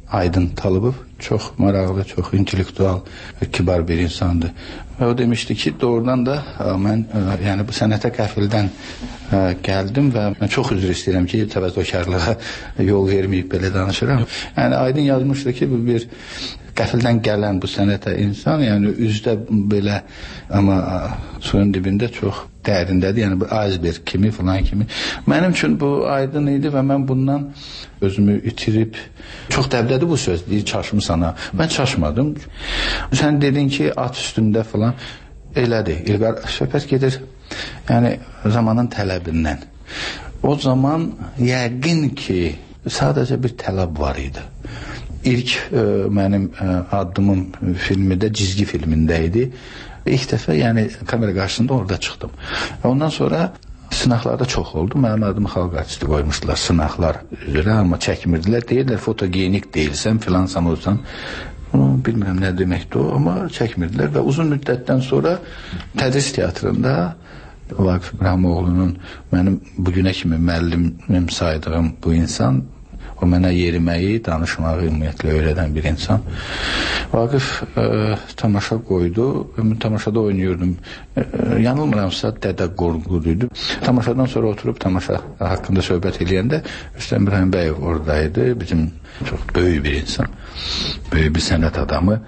Aydın Talıbov çox maraqlı, çox intellektual, kibar bir insandır. Və o demişdi ki, doğrudan da mən yəni bu sənətə qəfildən gəldim və mən çox üzr istəyirəm ki, təvəzzökarlığa yol verməyib belə danışıram. Yəni Aydın yazmışdı ki, bu bir qəfildən gələn bu sənətə insan, yəni üzdə belə, amma suyun dibində çox dərindədir, yəni bu iceberg kimi, filan kimi. Mənim üçün bu aydın idi və mən bundan özümü itirib, çox dəbdədir bu söz, deyir, çaşmısana. Mən çaşmadım. Sən dedin ki, at üstündə filan, elədir. İlqar, söhbət gedir, yəni zamanın tələbindən. O zaman yəqin ki, sadəcə bir tələb var idi. İlk e, mənim e, addımım filmində, cizgi filmində idi. İlk dəfə, yəni kamera qarşısında orada çıxdım. Ondan sonra sınaqlarda çox oldu. Mənim adımı xalq artisti qoymuşdular sınaqlar üzrə, amma çəkmirdilər. Deyirlər, fotogenik deyilsən, filansan olsan. Bunu bilmirəm nə deməkdir o, amma çəkmirdilər və uzun müddətdən sonra tədris teatrında Vaqif İbrahimovlunun mənim bugünə kimi müəllimim saydığım bu insan, o mənə yeriməyi, danışmağı ümumiyyətlə öyrədən bir insan. Vaqif e, tamaşa qoydu, mən tamaşada oynuyordum. E, yanılmıramsa Dədə Qorquduydu. Tamaşadan sonra oturub tamaşa haqqında söhbət eləyəndə Rüstəm İbrahimbəyev oradaydı, bizim çox böyük bir insan, böyük bir sənət adamı.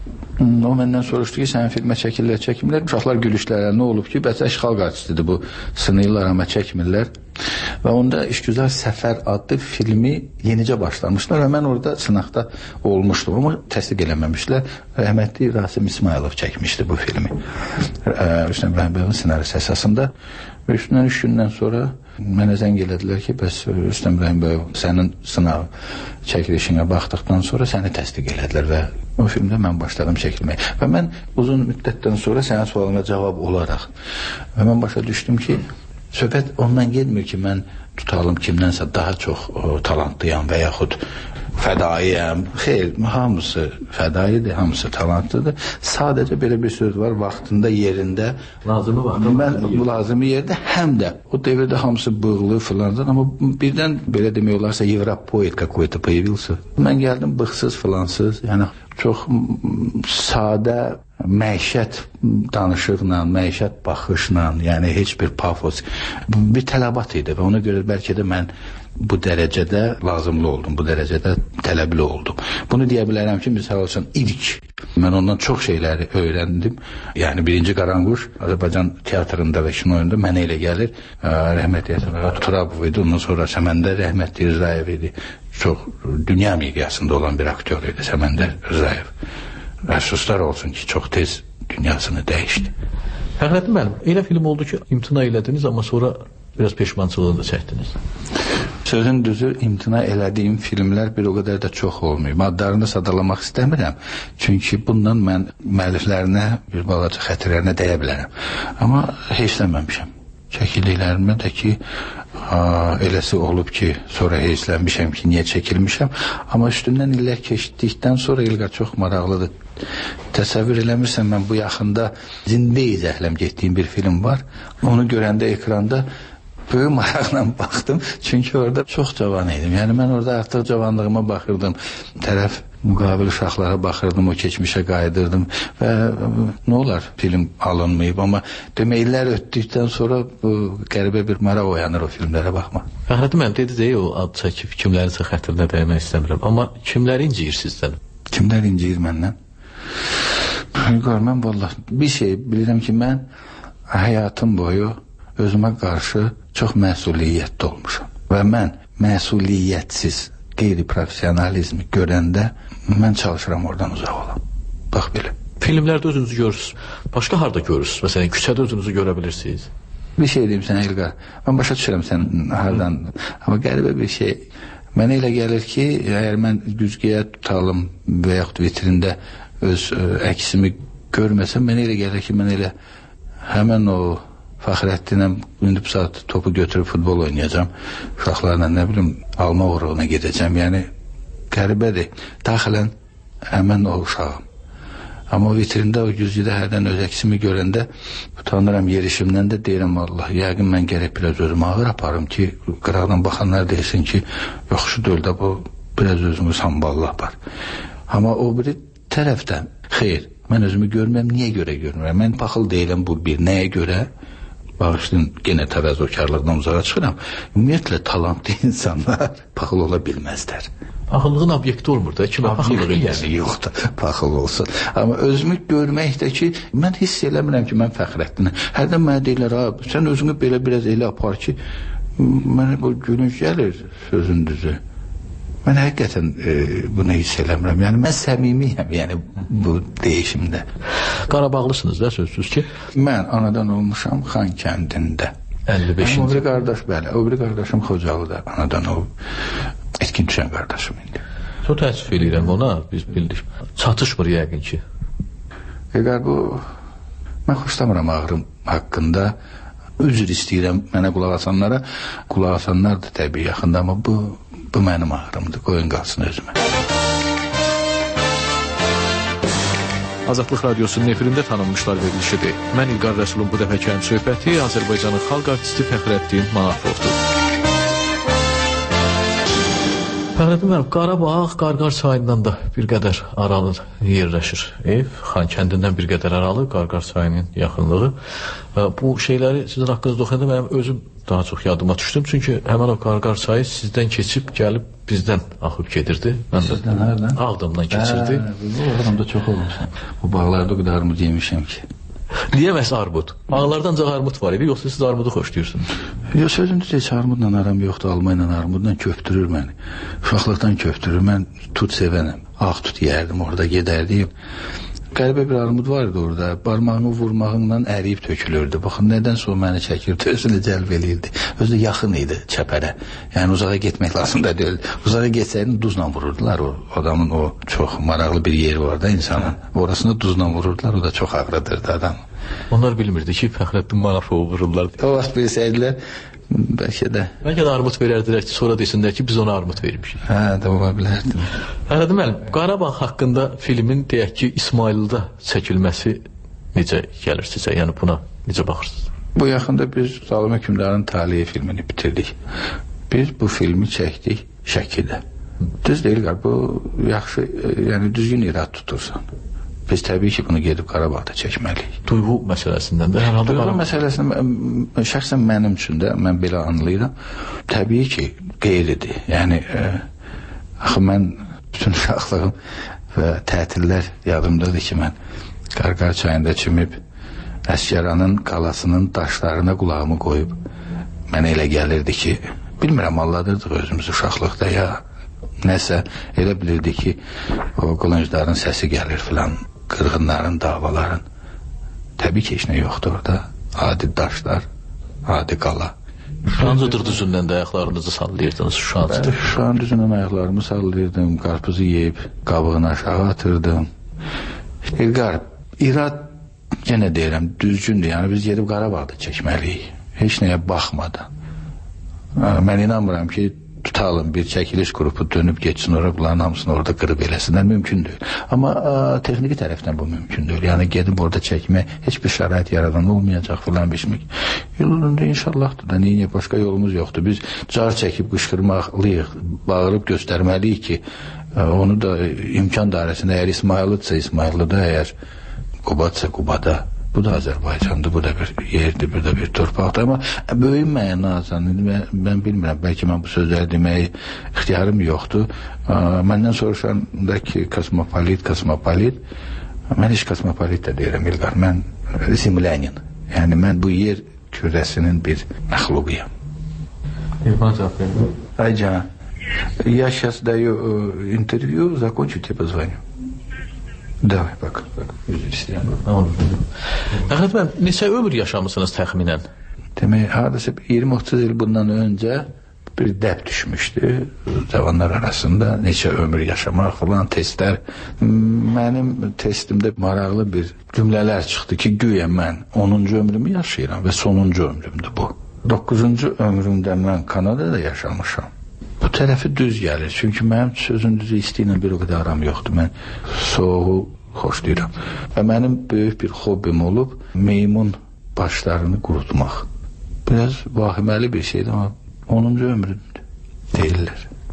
O məndən soruşdu ki, sənin filmə çəkirlər, çəkmirlər. Uşaqlar gülüşlərə nə olub ki, bəs xalq artistidir bu, sınıyırlar amma çəkmirlər. Və onda İşgüzar Səfər adlı filmi yenicə başlamışlar və mən orada sınaqda olmuşdum, amma təsdiq eləməmişlər. Rəhmətli Rasim İsmailov çəkmişdi bu filmi. Rüstəm İbrahimbəyevin ssenarisi əsasında. Və üstündən üç gündən sonra mənə zəng elədilər ki, bəs Rüstəm İbrahimbəyev sənin sınav çəkilişinə baxdıqdan sonra səni təsdiq elədilər və o filmdə mən başladım çəkilməyə. Və mən uzun müddətdən sonra sənin sualına cavab olaraq və mən başa düşdüm ki, söhbət ondan gelmir ki, mən tutalım kimdənsə daha çox o, talantlıyam və yaxud fədaiyəm. Xeyr, hamısı fədaidir, hamısı talantlıdır. Sadəcə belə bir söz var, vaxtında, yerində. Lazımı var. Mən bu lazımı yerdə, həm də o devirdə hamısı bığlı filandır, amma birdən belə demək olarsa Evropoid какой-то появился. Mən gəldim bığsız filansız, yəni çox sadə məişət danışıqla, məişət baxışla, yəni heç bir pafos, bir tələbat idi və ona görə bəlkə də mən bu dərəcədə lazımlı oldum, bu dərəcədə tələbli oldum. Bunu deyə bilərəm ki, misal üçün ilk mən ondan çox şeyləri öyrəndim. Yəni birinci Qaranquş Azərbaycan teatrında və kinoyunda mənə elə gəlir, rəhmətli Əsəmət Turabov idi, ondan sonra Səməndər rəhmətli Rzayev idi. Çox dünya miqyasında olan bir aktyor idi Səməndər Rzayev. Əfsuslar olsun ki, çox tez dünyasını dəyişdi. Fəxrəddin müəllim, elə film oldu ki, imtina elədiniz, amma sonra biraz peşmançılığını da çəkdiniz. Sözün düzü, imtina elədiyim filmlər bir o qədər də çox olmuyor. Adlarını sadalamaq istəmirəm. Çünki bundan mən müəlliflərinə, bir balaca xətirlərinə dəyə bilərəm. Amma heçlənməmişəm. Çəkildiklərimə də ki, eləsi olub ki, sonra heçlənmişəm ki, niyə çəkilmişəm. Amma üstündən illər keçdikdən sonra İlqar çox maraqlıdır. Təsəvvür eləmirsən, mən bu yaxında Zində-i Zəhləm getdiyim bir film var. Onu görəndə ekranda böyük maraqla baxdım, çünki orada çox cavan idim. Yəni mən orada artıq cavanlığıma baxırdım, tərəf müqabil uşaqlara baxırdım, o keçmişə qayıdırdım və nə olar film alınmayıb, amma deməklər ötdükdən sonra bu qəribə bir maraq oyanır o filmlərə baxmaq. Fəxrəddin müəllim dedi deyə o ad çəkib kimlərinsə xətrinə dəymək istəmirəm, amma kimləri inciyir sizdən? Kimlər inciyir məndən? Görməm, vallahi bir şey bilirəm ki, mən həyatım boyu özümə qarşı çox məsuliyyətli olmuşam və mən məsuliyyətsiz qeyri-profesionalizmi görəndə mən çalışıram oradan uzaq olam. Bax belə. Filmlərdə özünüzü görürsünüz. Başqa harda görürsünüz? Məsələn, küçədə özünüzü görə bilirsiniz. Bir şey deyim sənə İlqar. Mən başa düşürəm sən hardan. Amma qəribə bir şey. Mənə elə gəlir ki, əgər mən güzgəyə tutalım və yaxud vitrində öz ə, əksimi görməsəm, mənə elə gəlir ki, mən elə həmən o Fəxrəddinəm, indi bu saat topu götürüb futbol oynayacağım. Uşaqlarla nə bilim, alma uğruna gedəcəm. Yəni, qəribədir. Daxilən həmən o uşağım. Amma o vitrində, o güzgüdə hərdən öz əksimi görəndə utanıram yerişimdən də deyirəm, Allah, yəqin mən gərək biraz özümü ağır aparım ki, qıraqdan baxanlar deyilsin ki, yoxuşu döldə bu biraz özünü samballı apar. Amma o biri tərəfdən, xeyr, mən özümü görməm, niyə görə görmürəm? Mən paxıl deyiləm bu bir, nəyə görə? Bağışlayın, genə təvəzzökarlıqdan uzağa çıxıram. Ümumiyyətlə, talantlı insanlar paxıl ola bilməzlər. Paxıllığın obyekti olmur da, kimə paxıllıq eləyəsin? Yoxdur, paxıl olsun. Amma özümü görməkdə ki, mən hiss eləmirəm ki, mən Fəxrəddinəm. Hərdən mənə deyirlər, sən özünü belə biraz elə apar ki, mənə bu gülünc gəlir sözün düzü. Mən həqiqətən e, bunu hiss eləmirəm. Yəni, mən səmimiyəm, yəni bu deyişimdə. Qarabağlısınız da, sözsüz ki? Mən anadan olmuşam Xan kəndində. əlli beşinci. O biri qardaş, bəli, o biri qardaşım Xocalıda, anadan o etkin düşən qardaşım indi. Çox təəssüf edirəm ona, biz bildik. Çatışmır yəqin ki. Eqər bu, mən xoşlamıram ağrım haqqında, üzr istəyirəm mənə qulaq asanlara, qulaq asanlar da təbii yaxında, amma bu, bu mənim ağrımdır, qoyun qalsın özümə. Azadlıq Radiosunun efirində tanınmışlar verilişidir. Mən İlqar Rəsulun bu dəfəki həm söhbəti Azərbaycanın xalq artisti Fəxrəddin Manafovdur. Fəxrəddin müəllim, Qarabağ, Qarqar çayından da bir qədər aralı yerləşir. Ev, Xan kəndindən bir qədər aralı, Qarqar çayının yaxınlığı. Bu şeyləri sizin haqqınızda oxuyanda mənim özüm daha çox yadıma düşdüm. Çünki həmən o Qarqar çayı sizdən keçib, gəlib bizdən axıb gedirdi. Sizdən hərdən? Ağdamdan keçirdi. Bu ağdamda çox olmuşam. Bu bağlarda o qədər armud yemişəm ki. Niyə məhz armud? Bağlarda ancaq armud var idi, yoxsa siz armudu xoşlayırsınız? Yox, sözümdür, heç armudla aram yoxdur, alma ilə armudla köptürür məni. Uşaqlıqdan köptürür, mən tut sevənəm. Ağ tut yərdim, orada gedərdim. Qəribə bir armud vardı orada, barmağımı vurmağımla əriyib tökülürdü. Baxın, nədənsə o məni çəkirdi, özünü cəlb eləyirdi. Özü də yaxın idi çəpərə. Yəni, uzağa getmək lazım da deyil. Uzağa getsəydin, duzla vururdular. O adamın o çox maraqlı bir yeri var da insanın. Orasını duzla vururdular, o da çox ağrıdırdı adam. Onlar bilmirdi ki, Fəxrəddin Manafovu vururlar. O vaxt bilsəydilər, bəlkə də. Bəlkə də armud verərdilər ki, sonra desinlər ki, biz ona armud vermişik. Hə, də ola bilərdim. Fəxrəddin müəllim, Qarabağ haqqında filmin deyək ki, İsmaildə çəkilməsi necə gəlir sizə? Yəni buna necə baxırsınız? Bu yaxında biz Zalım Hökümdarın Taliyi filmini bitirdik. Biz bu filmi çəkdik Şəkidə. Düz deyil, bu yaxşı, yəni düzgün irad tutursan. Biz təbii ki, bunu gedib Qarabağda çəkməliyik. Duyğu məsələsindən də hər halda... Duyğu məsələsindən şəxsən mənim üçün də, mən belə anlayıram, təbii ki, qeyridir. Yəni, e, axı mən bütün uşaqlığım və tətillər yadımdadır ki, mən Qarqar çayında çimib, Əsgəranın qalasının daşlarına qulağımı qoyub, mənə elə gəlirdi ki, bilmirəm, alladırdıq özümüz uşaqlıqda ya, nəsə elə bilirdi ki, o qılıncların səsi gəlir filan, qırğınların, davaların. Təbii ki, heç nə yoxdur orada. Adi daşlar, adi qala. Şuancıdır düzündən də ayaqlarınızı sallayırdınız, şuancıdır. Şuan düzündən ayaqlarımı sallayırdım, qarpuzu yeyib, qabığını aşağı atırdım. İlqar, irad, yenə deyirəm, düzgündür. Yəni, biz gedib Qarabağda çəkməliyik. Heç nəyə baxmadan. Mən inanmıram ki, tutalım, bir çəkiliş qrupu dönüb geçsin oraya, bunların hamısını orada qırıb eləsinlər, mümkün deyil. Amma a, texniki tərəfdən bu mümkün deyil. Yəni, gedib orada çəkmək, heç bir şərait yaradan olmayacaq filan biçmək. Yolunda inşallahdır da, niyə başqa yolumuz yoxdur. Biz car çəkib qışqırmalıyıq, bağırıb göstərməliyik ki, a, onu da imkan dairəsində, əgər İsmaillıdsa İsmaillıda, əgər Qubadsa Qubada. Bu da Azərbaycandır, bu da bir yerdir, bu da bir torpaqdır. Amma böyük mənazan, mən, mən bilmirəm, bəlkə mən bu sözləri deməyi ixtiyarım yoxdur. Məndən soruşanda ki, kosmopolit, kosmopolit, mən heç kosmopolit də deyirəm, İlqar, mən Simlənin. Yəni, mən bu yer kürəsinin bir məxluquyam. İlman cavab verin. Aycan, я сейчас даю интервью, закончу, тебе позвоню. Davay, bax, bax, üzr istəyirəm. Fəxrəddin müəllim, neçə ömür yaşamısınız təxminən? Demək, hardasa iyirmi otuz il bundan öncə bir dəb düşmüşdü cavanlar arasında, neçə ömür yaşamaq falan testlər. Mənim testimdə maraqlı bir cümlələr çıxdı ki, güya mən onuncu ömrümü yaşayıram və sonuncu ömrümdür bu. doqquzuncu ömrümdə mən Kanadada yaşamışam. Bu tərəfi düz gəlir, çünki mənim sözün düzü isti ilə bir o qədər aram yoxdur. Mən soğuğu xoşlayıram. Və mənim böyük bir hobbim olub meymun başlarını qurutmaq. Biraz vahiməli bir şeydir, amma onuncu ömrümdür deyirlər.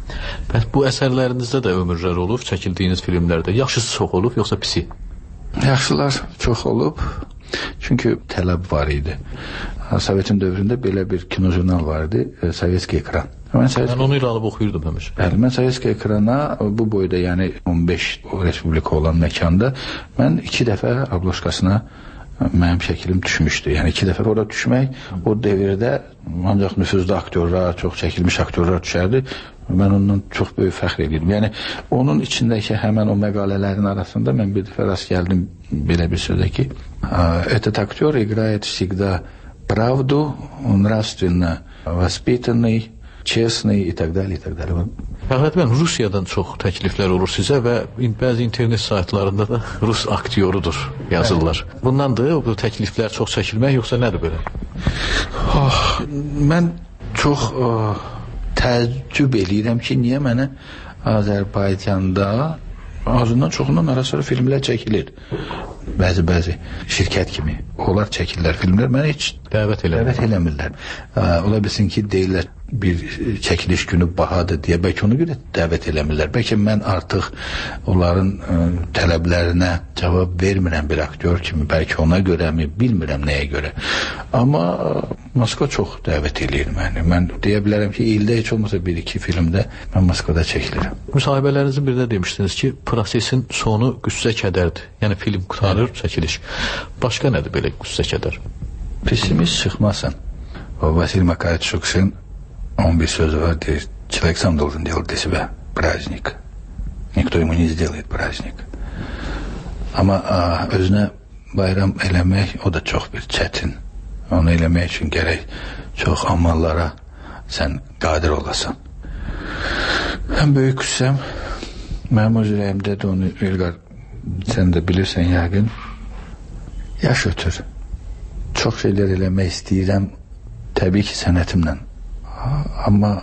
Bəs bu əsərlərinizdə də ömürlər olub, çəkildiyiniz filmlərdə. Yaxşısı çox olub, yoxsa pisi? Yaxşılar çox olub. Çünki tələb var idi. Sovetin dövründə belə bir kinojurnal var idi, Sovetski ekran. Mən, Sovetski... mən onu ilə alıb oxuyurdum həmişə. Bəli, mən Sovetski ekrana bu boyda, yəni on beş respublika olan məkanda mən iki dəfə abloşkasına mənim şəklim düşmüşdü. Yəni iki dəfə ora düşmək o devirdə ancaq nüfuzlu aktyorlar, çox çəkilmiş aktyorlar düşərdi. Mən ondan çox böyük fəxr edirdim. Yəni onun içindəki həmən o məqalələrin arasında mən bir dəfə rast gəldim belə bir sözə ki, этот актер играет всегда правду, нравственно воспитанный, честный и так далее, и так далее. Fəxrət bəy, Rusiyadan çox təkliflər olur sizə və bəzi internet saytlarında da Rus aktyorudur yazırlar. Bundandır bu təkliflər çox çəkilmək, yoxsa nədir belə? Oh, mən çox oh, təəccüb eləyirəm ki, niyə mənə Azərbaycanda azından çoxundan arasında filmlər çəkilir. Bəzi-bəzi şirkət kimi onlar çəkirlər filmlər. Mən heç dəvət eləmirlər. Dəvət eləmirlər. Ola bilsin ki, deyirlər bir çəkiliş günü bahadır deyə, bəlkə ona görə dəvət eləmirlər. Bəlkə mən artıq onların ə, tələblərinə cavab vermirəm bir aktyor kimi, bəlkə ona görəmi, bilmirəm nəyə görə. Amma Moskva çox dəvət eləyir məni. Mən deyə bilərəm ki, ildə heç olmasa bir-iki filmdə mən Moskvada çəkilirəm. Müsahibələrinizin birində demişdiniz ki, prosesin sonu qüssə kədərdir. Yəni film qutarır, çəkiliş. Başqa nədir belə qüssə kədər? Pessimist çıxmasın. Vasil Makaritchuk'un он bir sözü var, deyir, человек сам должен делать для себя праздник. Никто ему не сделает праздник. Amma a, özünə bayram eləmək, o da çox bir çətin. Onu eləmək üçün gərək çox amallara sən qadir olasan. Ən böyük qüssəm, mənim öz ürəyimdə də onu, İlqar, sən də bilirsən yəqin, yaş ötür. Çox şeylər eləmək istəyirəm, təbii ki, sənətimlə. Amma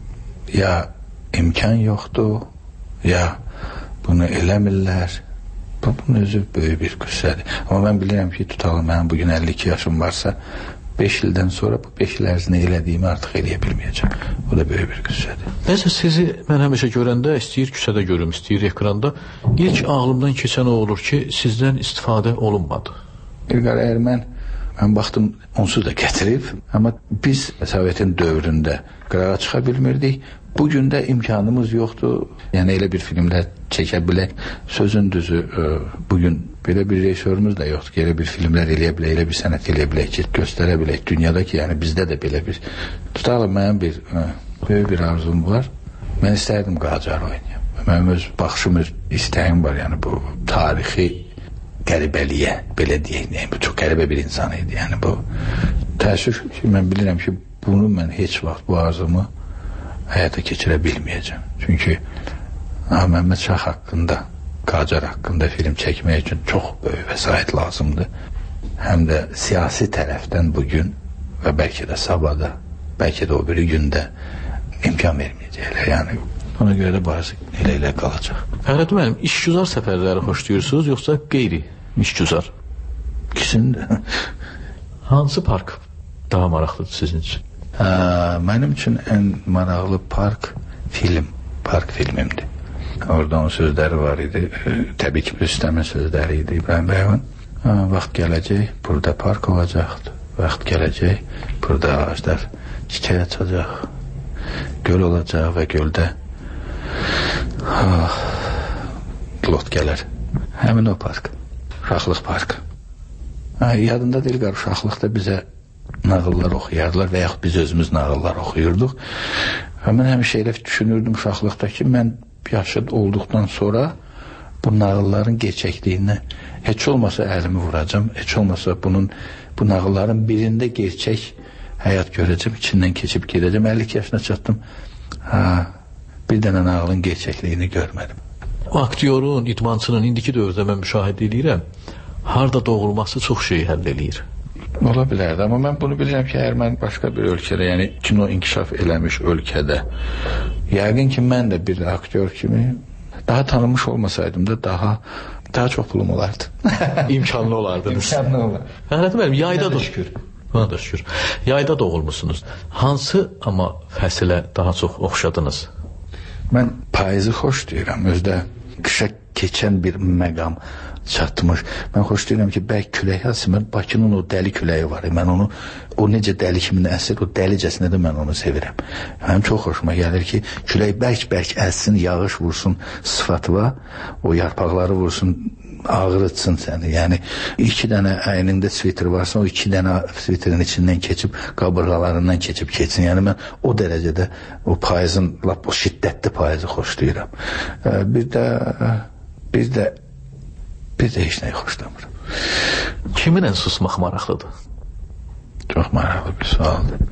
ya imkan yoxdur, ya bunu eləmirlər. Bu, bunun özü böyük bir qüssədir. Amma mən bilirəm ki, tutalım, mənim bugün əlli iki yaşım varsa, beş ildən sonra bu beş il ərzində elədiyimi artıq eləyə bilməyəcəm. Bu da böyük bir qüssədir. Nəsə sizi mən həmişə görəndə, istəyir küçədə görüm, istəyir ekranda, ilk ağlımdan keçən o olur ki, sizdən istifadə olunmadı. İlqar, əgər mən Mən baxdım, onsuz da gətirib, amma biz Sovetin dövründə qırağa çıxa bilmirdik. Bugün də imkanımız yoxdur. Yəni elə bir filmlər çəkə bilək. Sözün düzü, bugün belə bir rejissorumuz da yoxdur ki, elə bir filmlər eləyə bilək, elə bir sənət eləyə bilək ki, göstərə bilək dünyada ki, yəni bizdə də belə bir tutalım, mənim bir böyük bir arzum var. Mən istərdim Qacar oynayım. Mənim öz baxışım, öz istəyim var, yəni bu tarixi qəribəliyə, belə deyək, neyim, bu çox qəribə bir insan idi, yəni bu təəssüf ki, mən bilirəm ki, bunu mən heç vaxt bu arzumu həyata keçirə bilməyəcəm. Çünki Məhəmməd Şah haqqında, Qacar haqqında film çəkmək üçün çox böyük vəsait lazımdır. Həm də siyasi tərəfdən bugün və bəlkə də sabahda, bəlkə də o biri gündə imkan verməyəcəklər, yəni ona görə də bazı elə-elə qalacaq. Fəxrət müəllim, işgüzar səfərləri xoşlayırsınız, yoxsa qeyri işgüzar? İkisini də. Hansı park daha maraqlıdır sizin üçün? Hə, mənim üçün ən maraqlı park film, park filmimdir. Oradan o sözləri var idi, təbii ki, Rüstəmin sözləri idi, İbrahim bəyəvən. Vaxt gələcək, burada park olacaqdır. Vaxt gələcək, burada ağaclar çiçək açacaq, göl olacaq və göldə ah, pilot gələr. Həmin o park, Uşaqlıq parkı. Ha, yadında deyil, qar, uşaqlıqda bizə nağıllar oxuyardılar və yaxud biz özümüz nağıllar oxuyurduq. Və mən həmişə elə düşünürdüm uşaqlıqda ki, mən yaşlı olduqdan sonra bu nağılların gerçəkliyinə heç olmasa əlimi vuracam, heç olmasa bunun, bu nağılların birində gerçək həyat görəcəm, içindən keçib gedəcəm. əlli iki yaşına çatdım, ha, bir dənə nağılın gerçəkliyini görmədim. O aktyorun, idmançının indiki dövrdə mən müşahidə edirəm, harda doğulması çox şey həll eləyir. Ola bilərdi, amma mən bunu bilirəm ki, əgər mən başqa bir ölkədə, yəni kino inkişaf eləmiş ölkədə, yəqin ki, mən də bir aktyor kimi daha tanınmış olmasaydım da daha daha çox pulum olardı. İmkanlı olardınız. İmkanlı olar. Fəxrət müəllim, yayda da şükür. Buna da şükür. Yayda doğulmusunuz. Hansı amma fəsilə daha çox oxşadınız? Mən payızı xoş deyirəm. Özdə qışa keçən bir məqam çatmış. Mən xoş deyirəm ki, bəlkə külək əsmir, Bakının o dəli küləyi var. Mən onu, o necə dəli kimin əsir, o dəlicəsinə də mən onu sevirəm. Mənim çox xoşuma gəlir ki, külək bərk-bərk əssin, yağış vursun sıfatıva, o yarpaqları vursun, ağrıtsın səni. Yəni, iki dənə əynində sviter varsa, o iki dənə sviterin içindən keçib, qabırğalarından keçib keçsin. Yəni, mən o dərəcədə o payızın, lap o şiddətli payızı xoşlayıram. Bir də, bir də, bir də heç nəyi xoşlamıram. Kimin ən susmaq maraqlıdır? Çox maraqlı bir sualdır.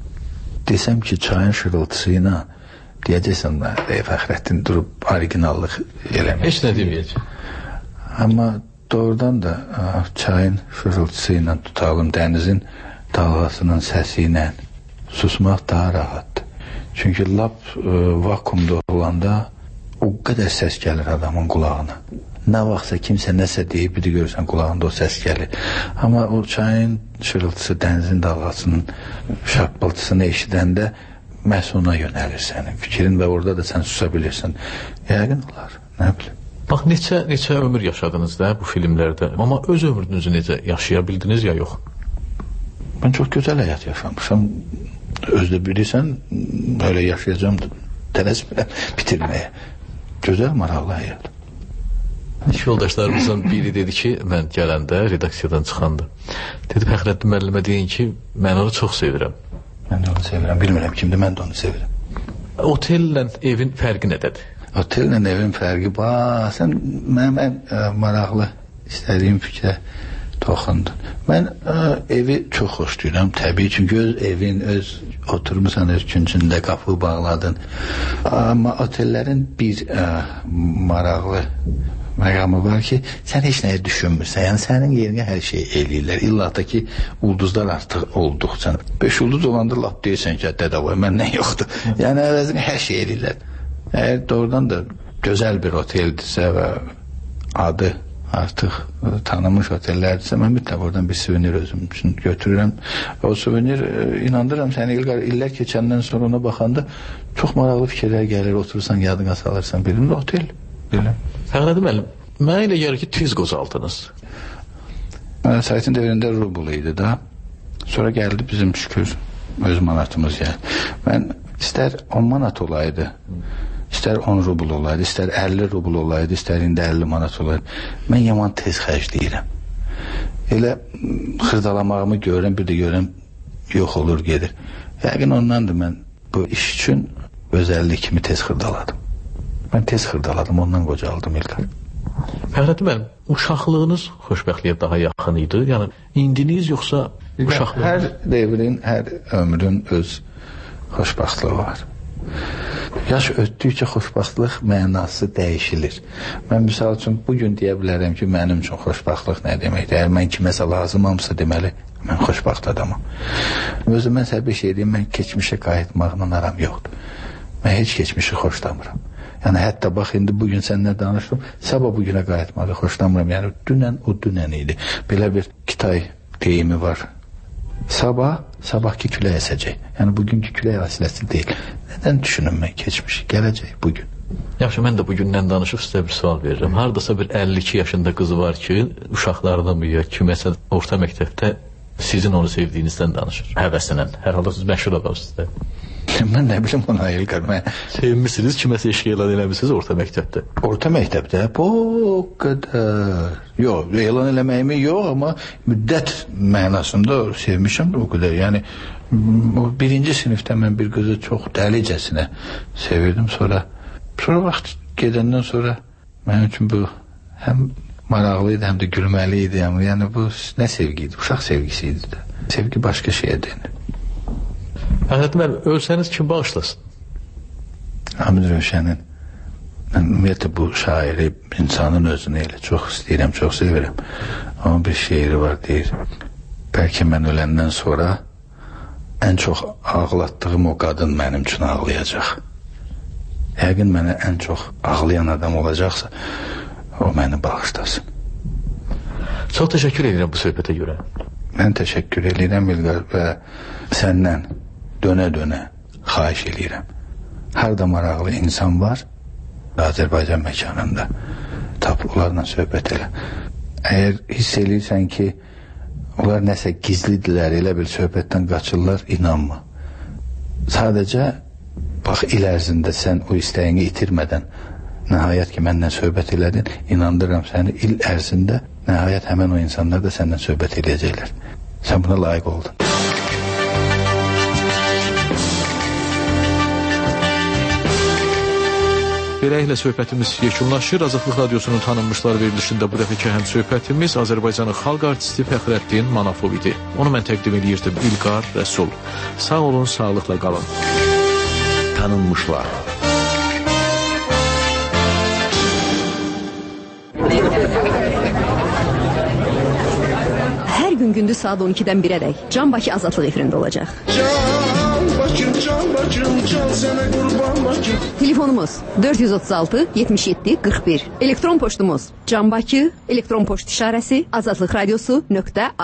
Desəm ki, çayın şırıltısı ilə deyəcəksən, Fəxrəddin durub originallıq eləmək. Heç nə deməyəcək. Amma doğrudan da çayın şırıltısı ilə tutalım, dənizin dalğasının səsi ilə susmaq daha rahatdır. Çünki lap vakumda olanda o qədər səs gəlir adamın qulağına. Nə vaxtsa kimsə nəsə deyib, bir də görürsən qulağında o səs gəlir. Amma o çayın şırıltısı, dənizin dalğasının şappıltısını eşidəndə məhz ona yönəlir sənin fikrin və orada da sən susa bilirsən. Yəqin olar, nə bilim. Bax, neçə, neçə ömür yaşadınız da bu filmlərdə, amma öz ömrünüzü necə yaşaya bildiniz ya yox? Mən çox gözəl həyat yaşamışam. Özdə bilirsən, öyle yaşayacağım, tələsmirəm bitirməyə. Gözəl, maraqlı həyat. İş yoldaşlarımızdan biri dedi ki, mən gələndə, redaksiyadan çıxanda, dedi, Fəxrəddin müəllimə deyin ki, mən onu çox sevirəm. Mən də onu sevirəm, bilmirəm kimdir, mən də onu sevirəm. Otellə evin fərqi nədədir? Otellə evin fərqi, bax, sən mənim ən ə, maraqlı istədiyim fikrə toxundun. Mən ə, evi çox xoşlayıram, təbii, çünki öz evin, öz oturmuşsan öz küncündə, qapı bağladın. Amma otellərin bir ə, maraqlı məqamı var ki, sən heç nəyi düşünmürsən, yəni sənin yerinə hər şey eləyirlər. İlla da ki, ulduzlar artıq olduqca. Beş ulduz olanda lap deyirsən ki, dədə var, məndən yoxdur. Yəni, əvəzini hər şey eləyirlər. Əgər doğrudan da gözəl bir oteldirsə və adı artıq tanınmış otellərdirsə, mən mütləq oradan bir suvenir özüm üçün götürürəm. O suvenir, inandırıram səni, İlqar, illər keçəndən sonra ona baxanda çox maraqlı fikirlər gəlir, oturursan, yadına salırsan, bilim, otel. Fəxrəddin müəllim, mənə elə gəlir ki, tez qocaldınız. Saytın devrində rubl idi da, sonra gəldi bizim şükür, öz manatımız gəldi. Mən istər on manat olaydı, istər on rubl olaydı, istər əlli rubl olaydı, istər indi əlli manat olaydı. Mən yaman tez xərcləyirəm. Elə xırdalamağımı görürəm, bir də görürəm, yox olur, gedir. Yəqin ondandır mən bu iş üçün özəllik kimi tez xırdaladım. Mən tez xırdaladım, ondan qocaldım İlqar. Fəxrəddin müəllim, uşaqlığınız xoşbəxtliyə daha yaxın idi? Yəni, indiniz yoxsa uşaqlığınız? Hər devrin, hər ömrün öz xoşbəxtlığı var. Yaş ötdükcə xoşbəxtlıq mənası dəyişilir. Mən misal üçün bugün deyə bilərəm ki, mənim üçün xoşbəxtlıq nə deməkdir? Əgər mən kiməsə lazımamsa deməli, mən xoşbəxt adamam. Özümə səbir şey deyim, mən keçmişə qayıtmaqla aram yoxdur. Mən heç keçmişi xoşlamıram. Yəni, hətta bax, indi bugün səninlə danışdım, sabah bugünə qayıtmağı xoşlamıram. Yəni, dünən o dünən idi. Belə bir Kitay deyimi var. Sabah, sabahki külək əsəcək. Yəni, bugünkü külək asiləsi deyil. Nədən düşünüm mən keçmiş, gələcək bugün. Yaxşı, mən də bugündən danışıb sizə bir sual verirəm. Haradasa bir əlli iki yaşında qızı var ki, uşaqlarına mı ya, kiməsə orta məktəbdə sizin onu sevdiyinizdən danışır. Həvəsindən. Hər halda siz məşhur adamsınız da. Mən nə bilim ona İlqar, mən... Sevmişsiniz, kiməsə eşq elan eləmişsiniz orta məktəbdə. Orta məktəbdə? O qədər. Yox, elan eləməyimi yox, amma müddət mənasında sevmişəm o qədər. Yəni, o birinci sinifdə mən bir qızı çox dəlicəsinə sevirdim. Sonra, sonra vaxt gedəndən sonra mənim üçün bu həm maraqlı idi, həm də gülməli idi. Yəni, bu nə sevgi idi? Uşaq sevgisi idi də. Sevgi başqa şeyə denir. Fəxrəddin müəllim, ölsəniz kim bağışlasın? Hamid Rövşənin, mən ümumiyyətlə bu şairi, insanın özünü elə çox istəyirəm, çox sevirəm. Amma bir şeiri var, deyir, bəlkə mən öləndən sonra ən çox ağlatdığım o qadın mənim üçün ağlayacaq. Yəqin mənə ən çox ağlayan adam olacaqsa, o məni bağışlasın. Çox təşəkkür edirəm bu söhbətə görə. Mən təşəkkür edirəm İlqar və səndən dönə-dönə xahiş edirəm. Harda maraqlı insan var, Azərbaycan məkanında tap, onlarla söhbət elə. Əgər hiss eləyirsən ki, onlar nəsə gizlidirlər, elə bir söhbətdən qaçırlar, inanma. Sadəcə, bax, il ərzində sən o istəyini itirmədən, nəhayət ki, məndən söhbət elədin, inandırıram səni, il ərzində nəhayət həmən o insanlar da səndən söhbət eləyəcəklər. Sən buna layiq oldun. Beləliklə söhbətimiz yekunlaşır. Azadlıq Radiosunun tanınmışlar verilişində bu dəfəki həm söhbətimiz Azərbaycanın xalq artisti Fəxrəddin Manafov idi. Onu mən təqdim edirdim İlqar Rəsul. Sağ olun, sağlıqla qalın. Tanınmışlar. Hər gün gündüz saat on ikidən birədək Can Bakı Azadlıq efirində olacaq. Can Bakım, Can Bakım, can sənə qurban Bakım. Telefonumuz dörd yüz otuz altı yetmiş yeddi qırx bir. Elektron poçtumuz Can Bakı, elektron poçt işarəsi azadlıq radiosu nöqtə